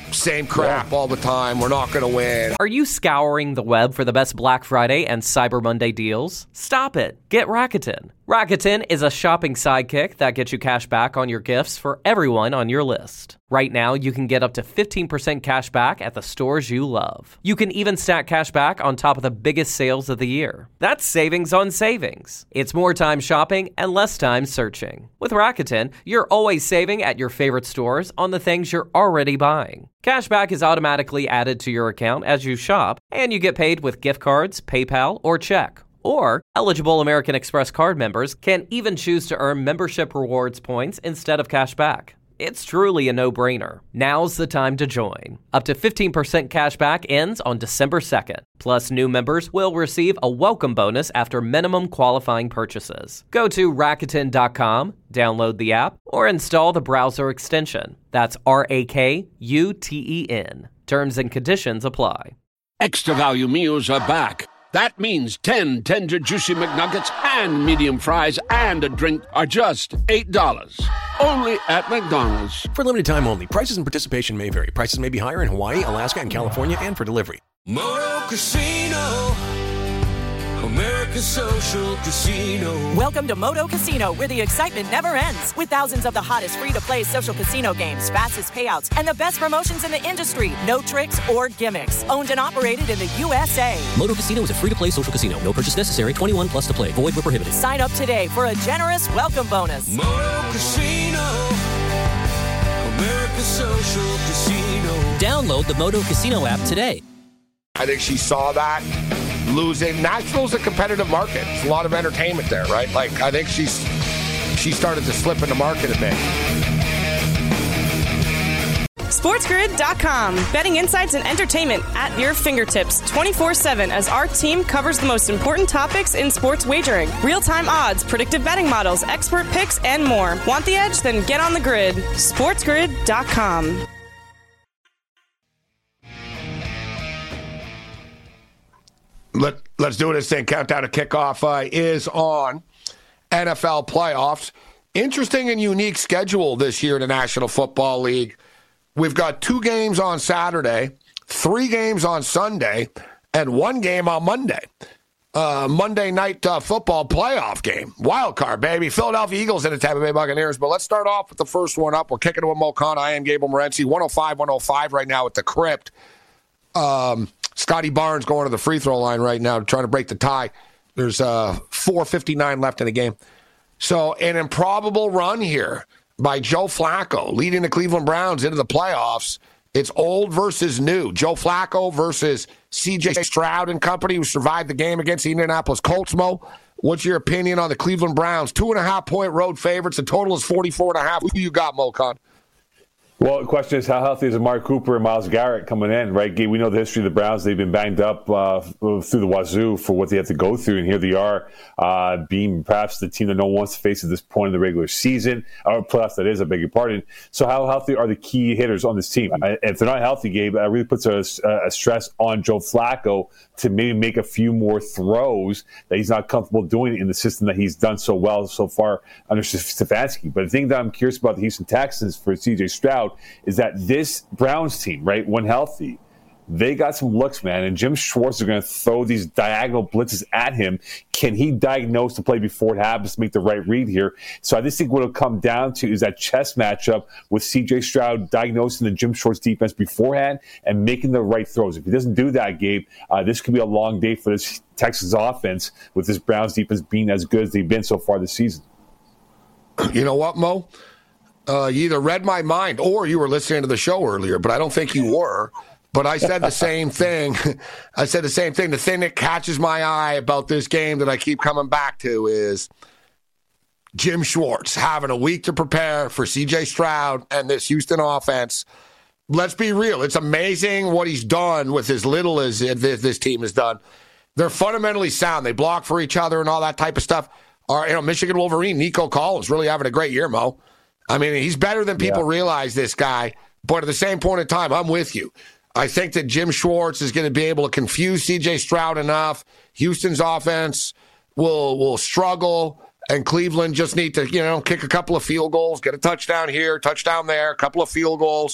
same crap all the time. We're not going to win. Are you scouring the web for the best Black Friday and Cyber Monday deals? Stop it. Get Rakuten. Rakuten is a shopping sidekick that gets you cash back on your gifts for everyone on your list. Right now, you can get up to fifteen percent cash back at the stores you love. You can even stack cash back on top of the biggest sales of the year. That's savings on savings. It's more time shopping and less time searching. With Rakuten, you're always saving at your favorite stores on the things you're already buying. Cashback is automatically added to your account as you shop, and you get paid with gift cards, PayPal, or check. Or, eligible American Express card members can even choose to earn membership rewards points instead of cash back. It's truly a no-brainer. Now's the time to join. Up to fifteen percent cash back ends on December second. Plus, new members will receive a welcome bonus after minimum qualifying purchases. Go to Rakuten dot com, download the app, or install the browser extension. That's R A K U T E N. Terms and conditions apply. Extra value meals are back. That means ten tender, juicy McNuggets and medium fries and a drink are just eight dollars. Only at McDonald's. For limited time only. Prices and participation may vary. Prices may be higher in Hawaii, Alaska, and California, and for delivery. Moto Casino, America's social casino. Welcome to Moto Casino, where the excitement never ends. With thousands of the hottest free-to-play social casino games, fastest payouts, and the best promotions in the industry. No tricks or gimmicks. Owned and operated in the U S A. Moto Casino is a free-to-play social casino. No purchase necessary. twenty-one plus to play. Void where prohibited. Sign up today for a generous welcome bonus. Moto Casino, America's social casino. Download the Moto Casino app today. I think she saw that. Losing. Nashville's a competitive market. There's a lot of entertainment there, right? Like, I think she's she started to slip in the market a bit. SportsGrid dot com. Betting insights and entertainment at your fingertips twenty-four seven as our team covers the most important topics in sports wagering. Real-time odds, predictive betting models, expert picks, and more. Want the edge? Then get on the grid. SportsGrid dot com. Let, let's do this thing. Countdown to kickoff uh, is on. N F L playoffs. Interesting and unique schedule this year in the National Football League. We've got two games on Saturday, three games on Sunday, and one game on Monday. Uh, Monday night uh, football playoff game. Wild card, baby. Philadelphia Eagles and the Tampa Bay Buccaneers. But let's start off with the first one up. We're kicking it with Mo Khan. I am Gable Morency. one oh five one oh five right now at the Crypt. Um, Scotty Barnes going to the free throw line right now, trying to break the tie. There's uh, four fifty-nine left in the game. So an improbable run here by Joe Flacco, leading the Cleveland Browns into the playoffs. It's old versus new. Joe Flacco versus C J Stroud and company, who survived the game against the Indianapolis Colts. Mo, what's your opinion on the Cleveland Browns? Two and a half point road favorites. The total is forty-four and a half. Who you got, Mo Khan? Well, the question is, how healthy is Amari Cooper and Myles Garrett coming in, right? We know the history of the Browns. They've been banged up uh, through the wazoo for what they have to go through, and here they are, uh, being perhaps the team that no one wants to face at this point in the regular season, or playoffs, that is, I beg your pardon. So how healthy are the key hitters on this team? I, if they're not healthy, Gabe, that really puts a, a stress on Joe Flacco to maybe make a few more throws that he's not comfortable doing in the system that he's done so well so far under Stefanski. But the thing that I'm curious about the Houston Texans for C J Stroud is that this Browns team, right, when healthy, they got some looks, man, and Jim Schwartz is going to throw these diagonal blitzes at him. Can he diagnose the play before it happens to make the right read here? So I just think what it'll come down to is that chess matchup with C J Stroud diagnosing the Jim Schwartz defense beforehand and making the right throws. If he doesn't do that, Gabe, uh, this could be a long day for this Texans offense with this Browns defense being as good as they've been so far this season. You know what, Mo? Uh, you either read my mind or you were listening to the show earlier, but I don't think you were. But I said the same thing. I said the same thing. The thing that catches my eye about this game that I keep coming back to is Jim Schwartz having a week to prepare for C J Stroud and this Houston offense. Let's be real. It's amazing what he's done with as little as this team has done. They're fundamentally sound. They block for each other and all that type of stuff. Our, you know, Michigan Wolverine, Nico Collins, really having a great year, Mo. I mean, he's better than people yeah. realize, this guy. But at the same point in time, I'm with you. I think that Jim Schwartz is going to be able to confuse C J Stroud enough. Houston's offense will will struggle, and Cleveland just need to, you know, kick a couple of field goals, get a touchdown here, touchdown there, a couple of field goals,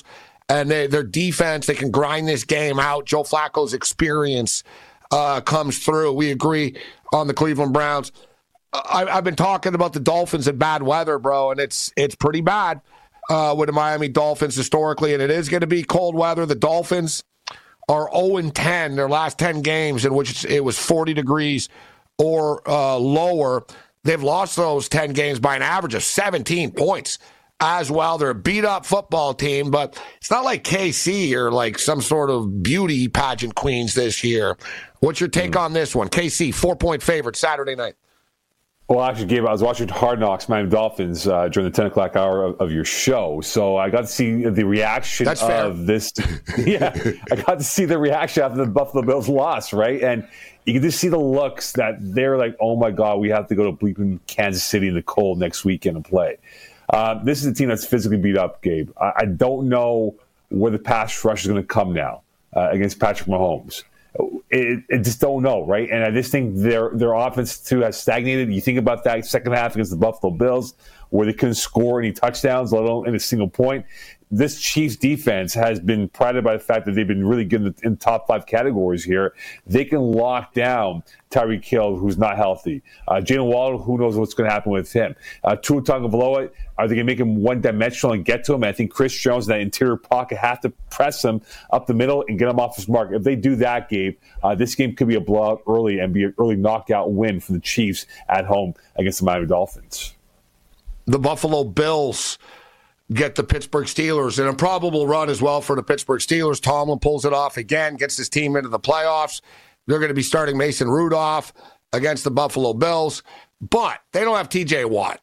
And they, their defense, they can grind this game out. Joe Flacco's experience uh, comes through. We agree on the Cleveland Browns. I, I've been talking about the Dolphins and bad weather, bro, and it's it's pretty bad uh, with the Miami Dolphins historically, and it is going to be cold weather. The Dolphins are oh and ten, their last ten games in which it was forty degrees or uh, lower. They've lost those ten games by an average of seventeen points as well. They're a beat-up football team, but it's not like K C or like some sort of beauty pageant queens this year. What's your take mm. on this one? K C, four-point favorite Saturday night. Well, actually, Gabe, I was watching Hard Knocks, Miami Dolphins, uh, during the ten o'clock hour of, of your show. So I got to see the reaction That's of fair. this. Yeah, I got to see the reaction after the Buffalo Bills lost, right? And you can just see the looks that they're like, oh, my God, we have to go to bleeping Kansas City in the cold next weekend and play. Uh, this is a team that's physically beat up, Gabe. I, I don't know where the pass rush is going to come now uh, against Patrick Mahomes. It, it just don't know, right? And I just think their their offense, too, has stagnated. You think about that second half against the Buffalo Bills where they couldn't score any touchdowns, let alone in a single point. This Chiefs defense has been prided by the fact that they've been really good in the in top five categories here. They can lock down Tyreek Hill, who's not healthy. Uh, Jalen Waddle, who knows what's going to happen with him. Uh, Tua Tagovailoa, are they going to make him one-dimensional and get to him? And I think Chris Jones in that interior pocket have to press him up the middle and get him off his mark. If they do that, Gabe, uh, this game could be a blowout early and be an early knockout win for the Chiefs at home against the Miami Dolphins. The Buffalo Bills get the Pittsburgh Steelers. An improbable run as well for the Pittsburgh Steelers. Tomlin pulls it off again, gets his team into the playoffs. They're going to be starting Mason Rudolph against the Buffalo Bills. But they don't have T J Watt.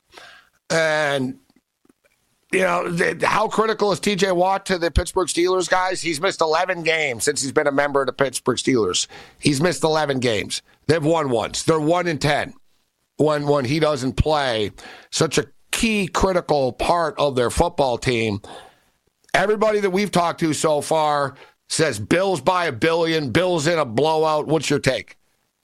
And, you know, they, how critical is T J Watt to the Pittsburgh Steelers, guys? He's missed eleven games since he's been a member of the Pittsburgh Steelers. He's missed eleven games. They've won once. They're one in ten when, when he doesn't play. Such a key, critical part of their football team. Everybody that we've talked to so far says Bills by a billion, Bills in a blowout. What's your take?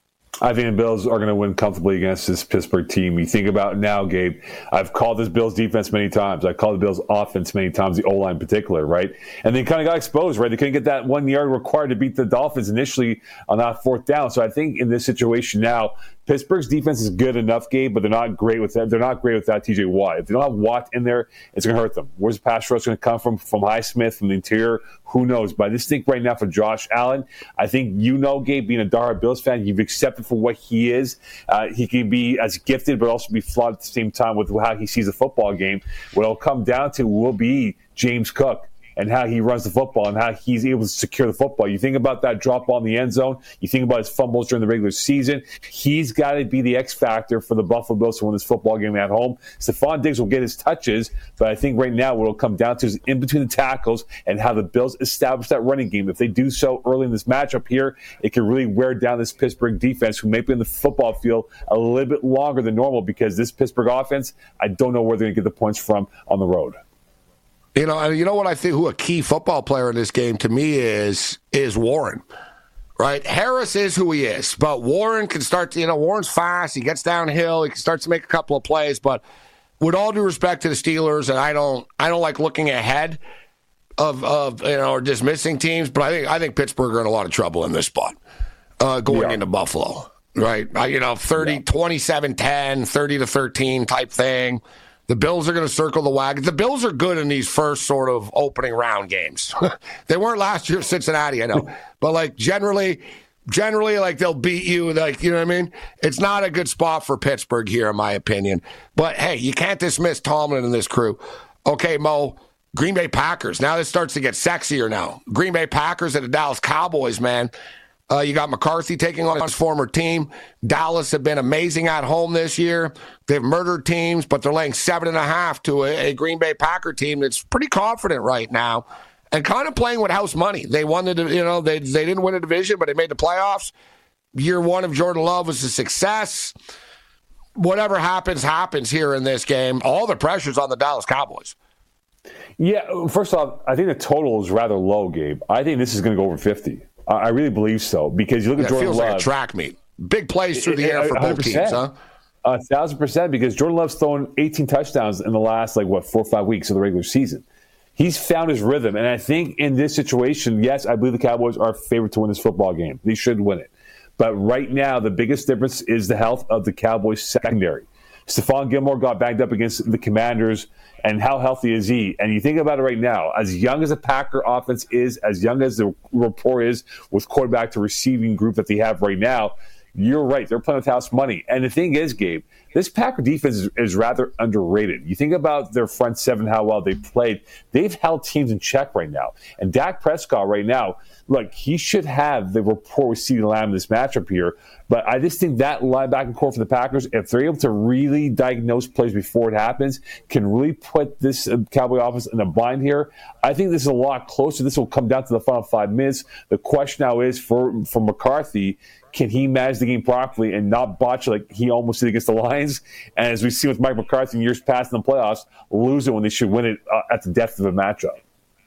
I think the Bills are going to win comfortably against this Pittsburgh team. You think about it now, Gabe, I've called this Bills defense many times. I called the Bills offense many times, the O-line in particular, right? And they kind of got exposed, right? They couldn't get that one yard required to beat the Dolphins initially on that fourth down. So I think in this situation now, Pittsburgh's defense is good enough, Gabe, but they're not great with that. They're not great without T J Watt. If they don't have Watt in there, it's going to hurt them. Where's the pass rush going to come from? From Highsmith, from the interior? Who knows? But I just think right now for Josh Allen, I think you know, Gabe, being a diehard Bills fan, you've accepted for what he is. Uh, he can be as gifted, but also be flawed at the same time with how he sees a football game. What it'll come down to will be James Cook and how he runs the football and how he's able to secure the football. You think about that drop ball in the end zone. You think about his fumbles during the regular season. He's got to be the X factor for the Buffalo Bills to win this football game at home. Stephon Diggs will get his touches, but I think right now what it'll come down to is in between the tackles and how the Bills establish that running game. If they do so early in this matchup here, it can really wear down this Pittsburgh defense, who may be in the football field a little bit longer than normal, because this Pittsburgh offense, I don't know where they're going to get the points from on the road. You know, and you know what I think who a key football player in this game to me is is Warren, right? Harris is who he is, but Warren can start to, you know, Warren's fast. He gets downhill. He can start to make a couple of plays. But with all due respect to the Steelers, and I don't, I don't like looking ahead of, of you know, or dismissing teams, but I think I think Pittsburgh are in a lot of trouble in this spot uh, going yeah. into Buffalo, right? Uh, you know, thirty, yeah. twenty-seven ten, thirty to thirteen type thing. The Bills are going to circle the wagon. The Bills are good in these first sort of opening round games. They weren't last year at Cincinnati, I know. But, like, generally, generally, like, they'll beat you. Like, you know what I mean? It's not a good spot for Pittsburgh here, in my opinion. But, hey, you can't dismiss Tomlin and this crew. Okay, Mo, Green Bay Packers. Now this starts to get sexier now. Green Bay Packers and the Dallas Cowboys, man. Uh, you got McCarthy taking on his former team. Dallas have been amazing at home this year. They've murdered teams, but they're laying seven and a half to a, a Green Bay Packer team that's pretty confident right now and kind of playing with house money. They won the, you know, they they didn't win a division, but they made the playoffs. Year one of Jordan Love was a success. Whatever happens, happens here in this game. All the pressure's on the Dallas Cowboys. Yeah, first off, I think the total is rather low, Gabe. I think this is going to go over fifty. I really believe so, because you look yeah, at Jordan Love. It feels Love, like a track meet. Big plays through the air for both teams, huh? A thousand percent, because Jordan Love's thrown eighteen touchdowns in the last, like, what, four or five weeks of the regular season. He's found his rhythm. And I think in this situation, yes, I believe the Cowboys are favored to win this football game. They should win it. But right now, the biggest difference is the health of the Cowboys secondary. Stephon Gilmore got banged up against the Commanders, and how healthy is he? And you think about it right now, as young as the Packer offense is, as young as the rapport is with quarterback to receiving group that they have right now, you're right. They're playing with house money. And the thing is, Gabe, this Packer defense is, is rather underrated. You think about their front seven, how well they played. They've held teams in check right now. And Dak Prescott right now, look, he should have the rapport with CeeDee Lamb in this matchup here. But I just think that linebacking core for the Packers, if they're able to really diagnose plays before it happens, can really put this Cowboy offense in a bind here. I think this is a lot closer. This will come down to the final five minutes. The question now is for, for McCarthy, can he manage the game properly and not botch like he almost did against the Lions? And as we see with Mike McCarthy in years past in the playoffs, lose it when they should win it uh, at the depth of a matchup.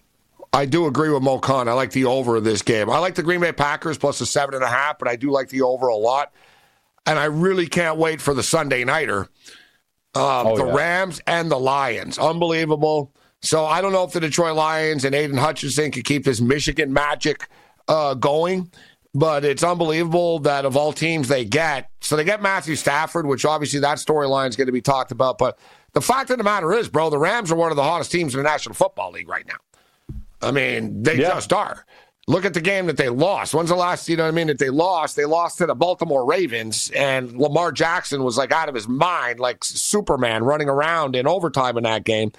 I do agree with Mo Khan. I like the over of this game. I like the Green Bay Packers plus the seven and a half, but I do like the over a lot. And I really can't wait for the Sunday nighter. Uh, oh, the yeah. Rams and the Lions. Unbelievable. So I don't know if the Detroit Lions and Aiden Hutchinson can keep this Michigan magic uh, going. But it's unbelievable that of all teams they get, so they get Matthew Stafford, which obviously that storyline is going to be talked about. But the fact of the matter is, bro, the Rams are one of the hottest teams in the National Football League right now. I mean, they yeah. just are. Look at the game that they lost. When's the last, you know what I mean, that they lost? They lost to the Baltimore Ravens, and Lamar Jackson was like out of his mind, like Superman running around in overtime in that game.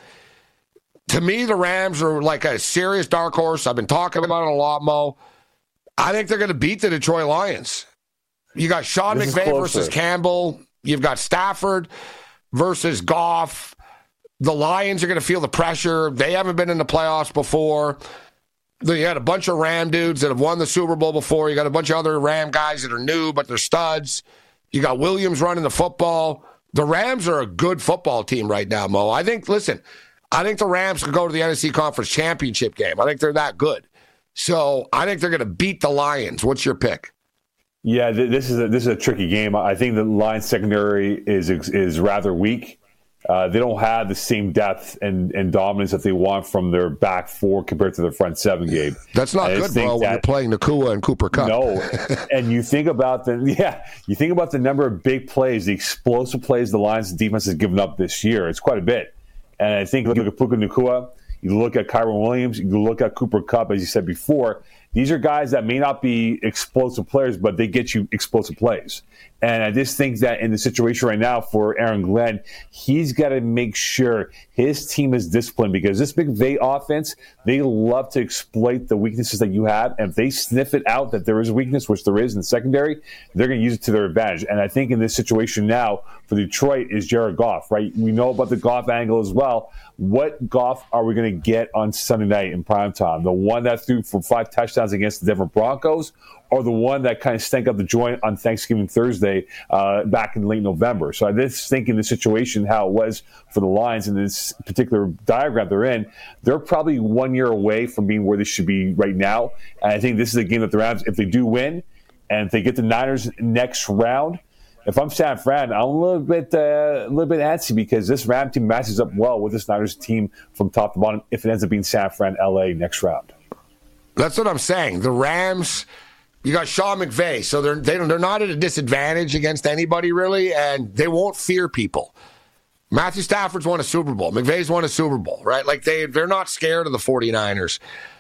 To me, the Rams are like a serious dark horse. I've been talking about it a lot, Mo. I think they're going to beat the Detroit Lions. You got Sean this McVay versus Campbell. You've got Stafford versus Goff. The Lions are going to feel the pressure. They haven't been in the playoffs before. You had a bunch of Ram dudes that have won the Super Bowl before. You got a bunch of other Ram guys that are new, but they're studs. You got Williams running the football. The Rams are a good football team right now, Mo. I think, listen, I think the Rams could go to the N F C Conference Championship game. I think they're that good. So I think they're going to beat the Lions. What's your pick? Yeah, this is a, this is a tricky game. I think the Lions secondary is is rather weak. Uh, they don't have the same depth and, and dominance that they want from their back four compared to their front seven, Gabe. That's not good, bro, when you're playing Nakua and Cooper Kupp. No, and you think about the yeah, you think about the number of big plays, the explosive plays the Lions defense has given up this year. It's quite a bit. And I think look at Puka Nakua. You look at Kyron Williams, you look at Cooper Kupp, as you said before. These are guys that may not be explosive players, but they get you explosive plays. And I just think that in the situation right now for Aaron Glenn, he's got to make sure his team is disciplined because this McVay offense, they love to exploit the weaknesses that you have. And if they sniff it out that there is a weakness, which there is in the secondary, they're going to use it to their advantage. And I think in this situation now for Detroit is Jared Goff, right? We know about the Goff angle as well. What Goff are we going to get on Sunday night in primetime? The one that threw for five touchdowns against the Denver Broncos, or the one that kind of stank up the joint on Thanksgiving Thursday uh, back in late November? So I just think in the situation how it was for the Lions in this particular diagram they're in, they're probably one year away from being where they should be right now. And I think this is a game that the Rams, if they do win, and if they get the Niners next round, if I'm San Fran, I'm a little bit uh, a little bit antsy because this Ram team matches up well with this Niners team from top to bottom if it ends up being San Fran, L A next round. That's what I'm saying. The Rams, you got Sean McVay, so they're they don't, they're not at a disadvantage against anybody really, and they won't fear people. Matthew Stafford's won a Super Bowl. McVay's won a Super Bowl, right? Like they they're not scared of the 49ers.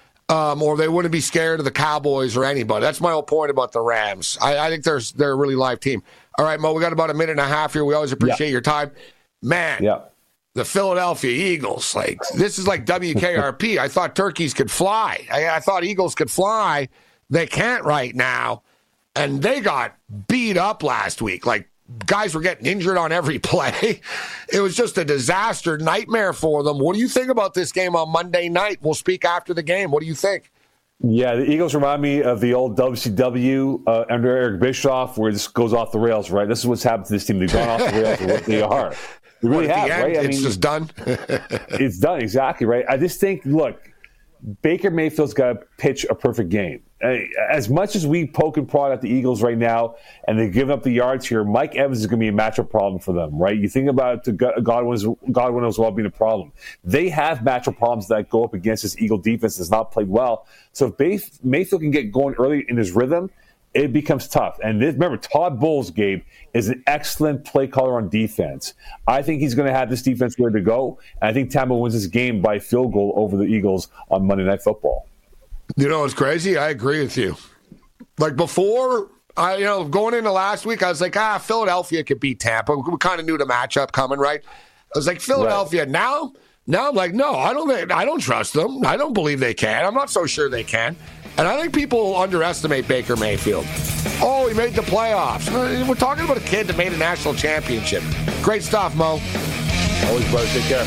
Um, or they wouldn't be scared of the Cowboys or anybody. That's my whole point about the Rams. I, I think they're, they're a really live team. All right, Mo, we got about a minute and a half here. We always appreciate yeah. your time. Man, yeah. the Philadelphia Eagles, like this is like W K R P. I thought turkeys could fly. I, I thought eagles could fly. They can't right now. And they got beat up last week. Like, guys were getting injured on every play. It was just a disaster, nightmare for them. What do you think about this game on Monday night? We'll speak after the game. What do you think? Yeah, the Eagles remind me of the old W C W uh, under Eric Bischoff, where this goes off the rails, right? This is what's happened to this team. They've gone off the rails of what they are. They really what, have, end, right? I it's mean, just done. It's done, exactly, right? I just think, look, Baker Mayfield's got to pitch a perfect game. As much as we poke and prod at the Eagles right now, and they're giving up the yards here, Mike Evans is going to be a matchup problem for them, right? You think about Godwin's, Godwin as well being a problem. They have matchup problems that go up against this Eagle defense that's not played well. So if Mayfield can get going early in his rhythm, it becomes tough. And this, remember, Todd Bowles, Gabe, is an excellent play caller on defense. I think he's going to have this defense ready to go. And I think Tampa wins this game by field goal over the Eagles on Monday Night Football. You know, it's crazy. I agree with you. Like before, I you know, going into last week, I was like, ah, Philadelphia could beat Tampa. We kind of knew the matchup coming, right? I was like, Philadelphia. Right. Now, now I'm like, no, I don't. I don't trust them. I don't believe they can. I'm not so sure they can. And I think people underestimate Baker Mayfield. Oh, he made the playoffs. We're talking about a kid that made a national championship. Great stuff, Mo. Always, brother. Take care.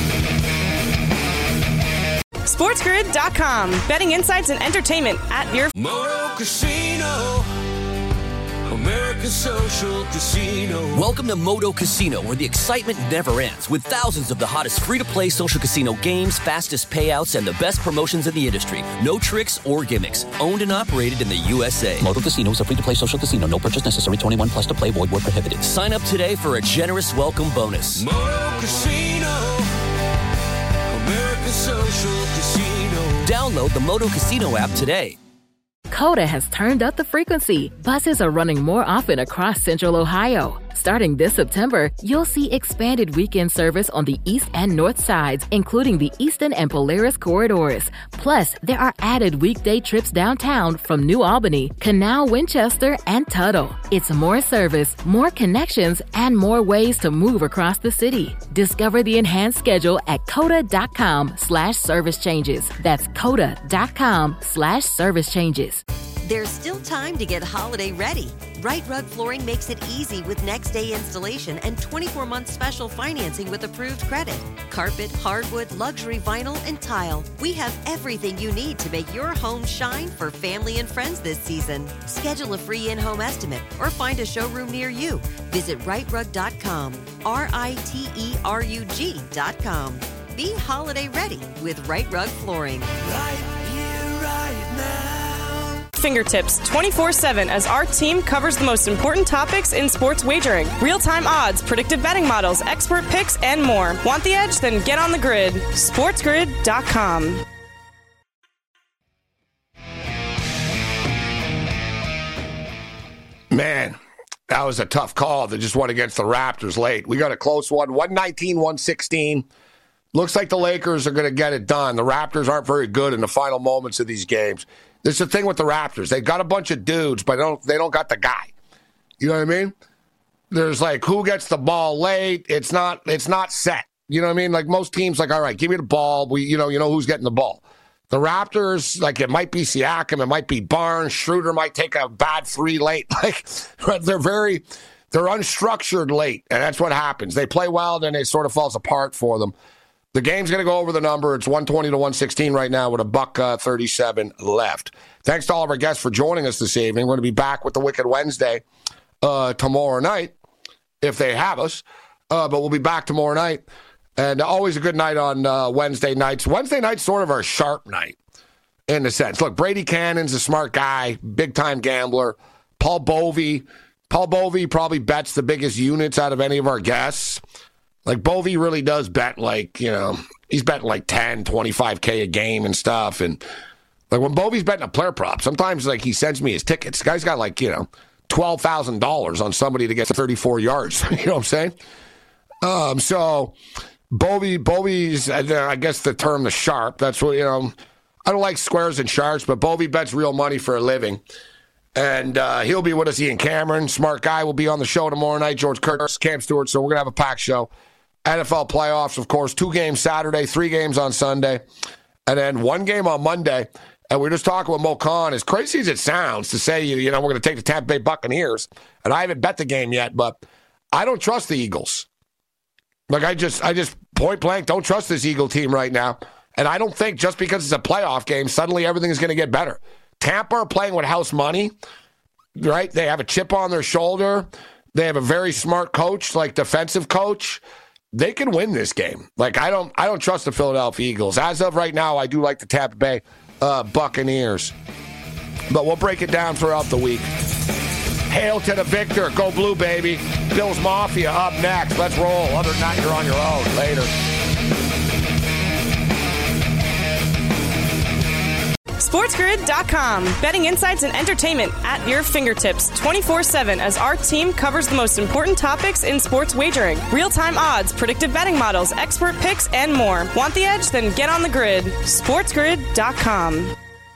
SportsGrid dot com. Betting insights and entertainment at your Moto Casino. America's Social Casino. Welcome to Moto Casino, where the excitement never ends, with thousands of the hottest free-to-play social casino games, fastest payouts, and the best promotions in the industry. No tricks or gimmicks. Owned and operated in the U S A. Moto Casino is a free-to-play social casino. No purchase necessary. twenty-one plus to play. Void where prohibited. Sign up today for a generous welcome bonus. Moto Casino. America's Social Casino. Download the Moto Casino app today. Coda has turned up the frequency. Buses are running more often across Central Ohio. Starting this September, you'll see expanded weekend service on the east and north sides, including the Eastern and Polaris corridors. Plus, there are added weekday trips downtown from New Albany, Canal, Winchester, and Tuttle. It's more service, more connections, and more ways to move across the city. Discover the enhanced schedule at coda.com slash service changes. That's coda.com slash service changes. There's still time to get holiday ready. Right Rug Flooring makes it easy with next day installation and twenty-four month special financing with approved credit. Carpet, hardwood, luxury vinyl, and tile. We have everything you need to make your home shine for family and friends this season. Schedule a free in-home estimate or find a showroom near you. Visit right rug dot com. R I T E R U G dot com. Be holiday ready with Right Rug Flooring. Right here, right now. Fingertips twenty-four seven as our team covers the most important topics in sports wagering. Real-time odds, predictive betting models, expert picks, and more. Want the edge? Then get on the grid. SportsGrid dot com. Man, that was a tough call that just went against the Raptors late. We got a close one, one nineteen, one sixteen. Looks like the Lakers are going to get it done. The Raptors aren't very good in the final moments of these games. This is the thing with the Raptors. They've got a bunch of dudes, but they don't, they don't got the guy. You know what I mean? There's like, who gets the ball late? It's not it's not set. You know what I mean? Like most teams, like, all right, give me the ball. We, you know, you know who's getting the ball. The Raptors, like, it might be Siakam, it might be Barnes. Schroeder might take a bad three late. Like, they're very, they're unstructured late, and that's what happens. They play well, then it sort of falls apart for them. The game's going to go over the number. It's one twenty to one sixteen right now with a buck uh, thirty-seven left. Thanks to all of our guests for joining us this evening. We're going to be back with the Wicked Wednesday uh, tomorrow night, if they have us. Uh, but we'll be back tomorrow night. And always a good night on uh, Wednesday nights. Wednesday night's sort of our sharp night, in a sense. Look, Brady Cannon's a smart guy, big-time gambler. Paul Bovey. Paul Bovey probably bets the biggest units out of any of our guests. Like, Bovey really does bet, like, you know, he's betting like ten, twenty-five K a game and stuff. And, like, when Bovey's betting a player prop, sometimes, like, he sends me his tickets. The guy's got, like, you know, twelve thousand dollars on somebody to get thirty-four yards. You know what I'm saying? Um, so, Bovey, Bovey's, I guess the term, the sharp. That's what, you know, I don't like squares and sharps, but Bovey bets real money for a living. And uh, he'll be with us, Ian Cameron. Smart guy will be on the show tomorrow night. George Curtis, Cam Stewart. So we're going to have a packed show. N F L playoffs, of course, two games Saturday, three games on Sunday, and then one game on Monday. And we we're just talking with Mo Khan. As crazy as it sounds to say, you, you know, we're going to take the Tampa Bay Buccaneers, and I haven't bet the game yet, but I don't trust the Eagles. Like, I just, I just point blank don't trust this Eagle team right now. And I don't think just because it's a playoff game, suddenly everything is going to get better. Tampa are playing with house money, right? They have a chip on their shoulder. They have a very smart coach, like defensive coach. they can win this game. Like, I don't I don't trust the Philadelphia Eagles. As of right now, I do like the Tampa Bay uh, Buccaneers. But we'll break it down throughout the week. Hail to the victor. Go blue, baby. Bills Mafia up next. Let's roll. Other than that, you're on your own. Later. SportsGrid dot com. Betting insights and entertainment at your fingertips twenty-four seven as our team covers the most important topics in sports wagering. Real-time odds, predictive betting models, expert picks, and more. Want the edge? Then get on the grid. SportsGrid dot com.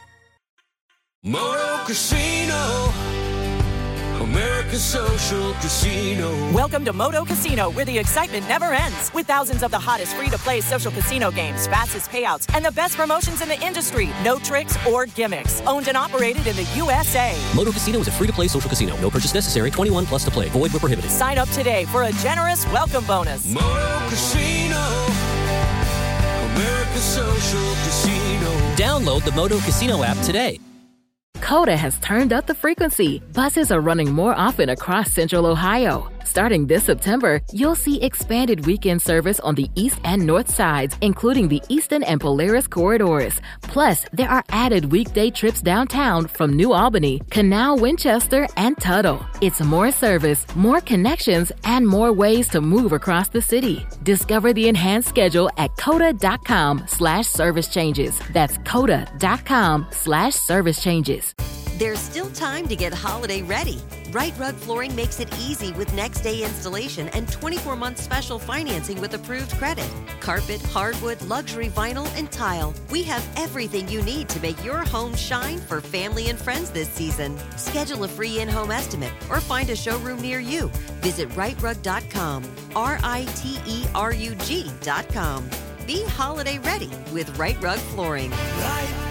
Moto Casino, America's Social Casino. Welcome to Moto Casino, where the excitement never ends. With thousands of the hottest free-to-play social casino games, fastest payouts, and the best promotions in the industry. No tricks or gimmicks. Owned and operated in the U S A. Moto Casino is a free-to-play social casino. No purchase necessary. twenty-one plus to play. Void where prohibited. Sign up today for a generous welcome bonus. Moto Casino, America's Social Casino. Download the Moto Casino app today. Coda has turned up the frequency. Buses are running more often across Central Ohio. Starting this September, you'll see expanded weekend service on the east and north sides, including the Eastern and Polaris corridors. Plus, there are added weekday trips downtown from New Albany, Canal, Winchester, and Tuttle. It's more service, more connections, and more ways to move across the city. Discover the enhanced schedule at coda.com slash service changes. That's coda.com slash service changes. There's still time to get holiday ready. Right Rug Flooring makes it easy with next day installation and twenty-four month special financing with approved credit. Carpet, hardwood, luxury vinyl, and tile. We have everything you need to make your home shine for family and friends this season. Schedule a free in-home estimate or find a showroom near you. Visit right rug dot com, R I T E R U G dot com. Be holiday ready with Right Rug Flooring. Right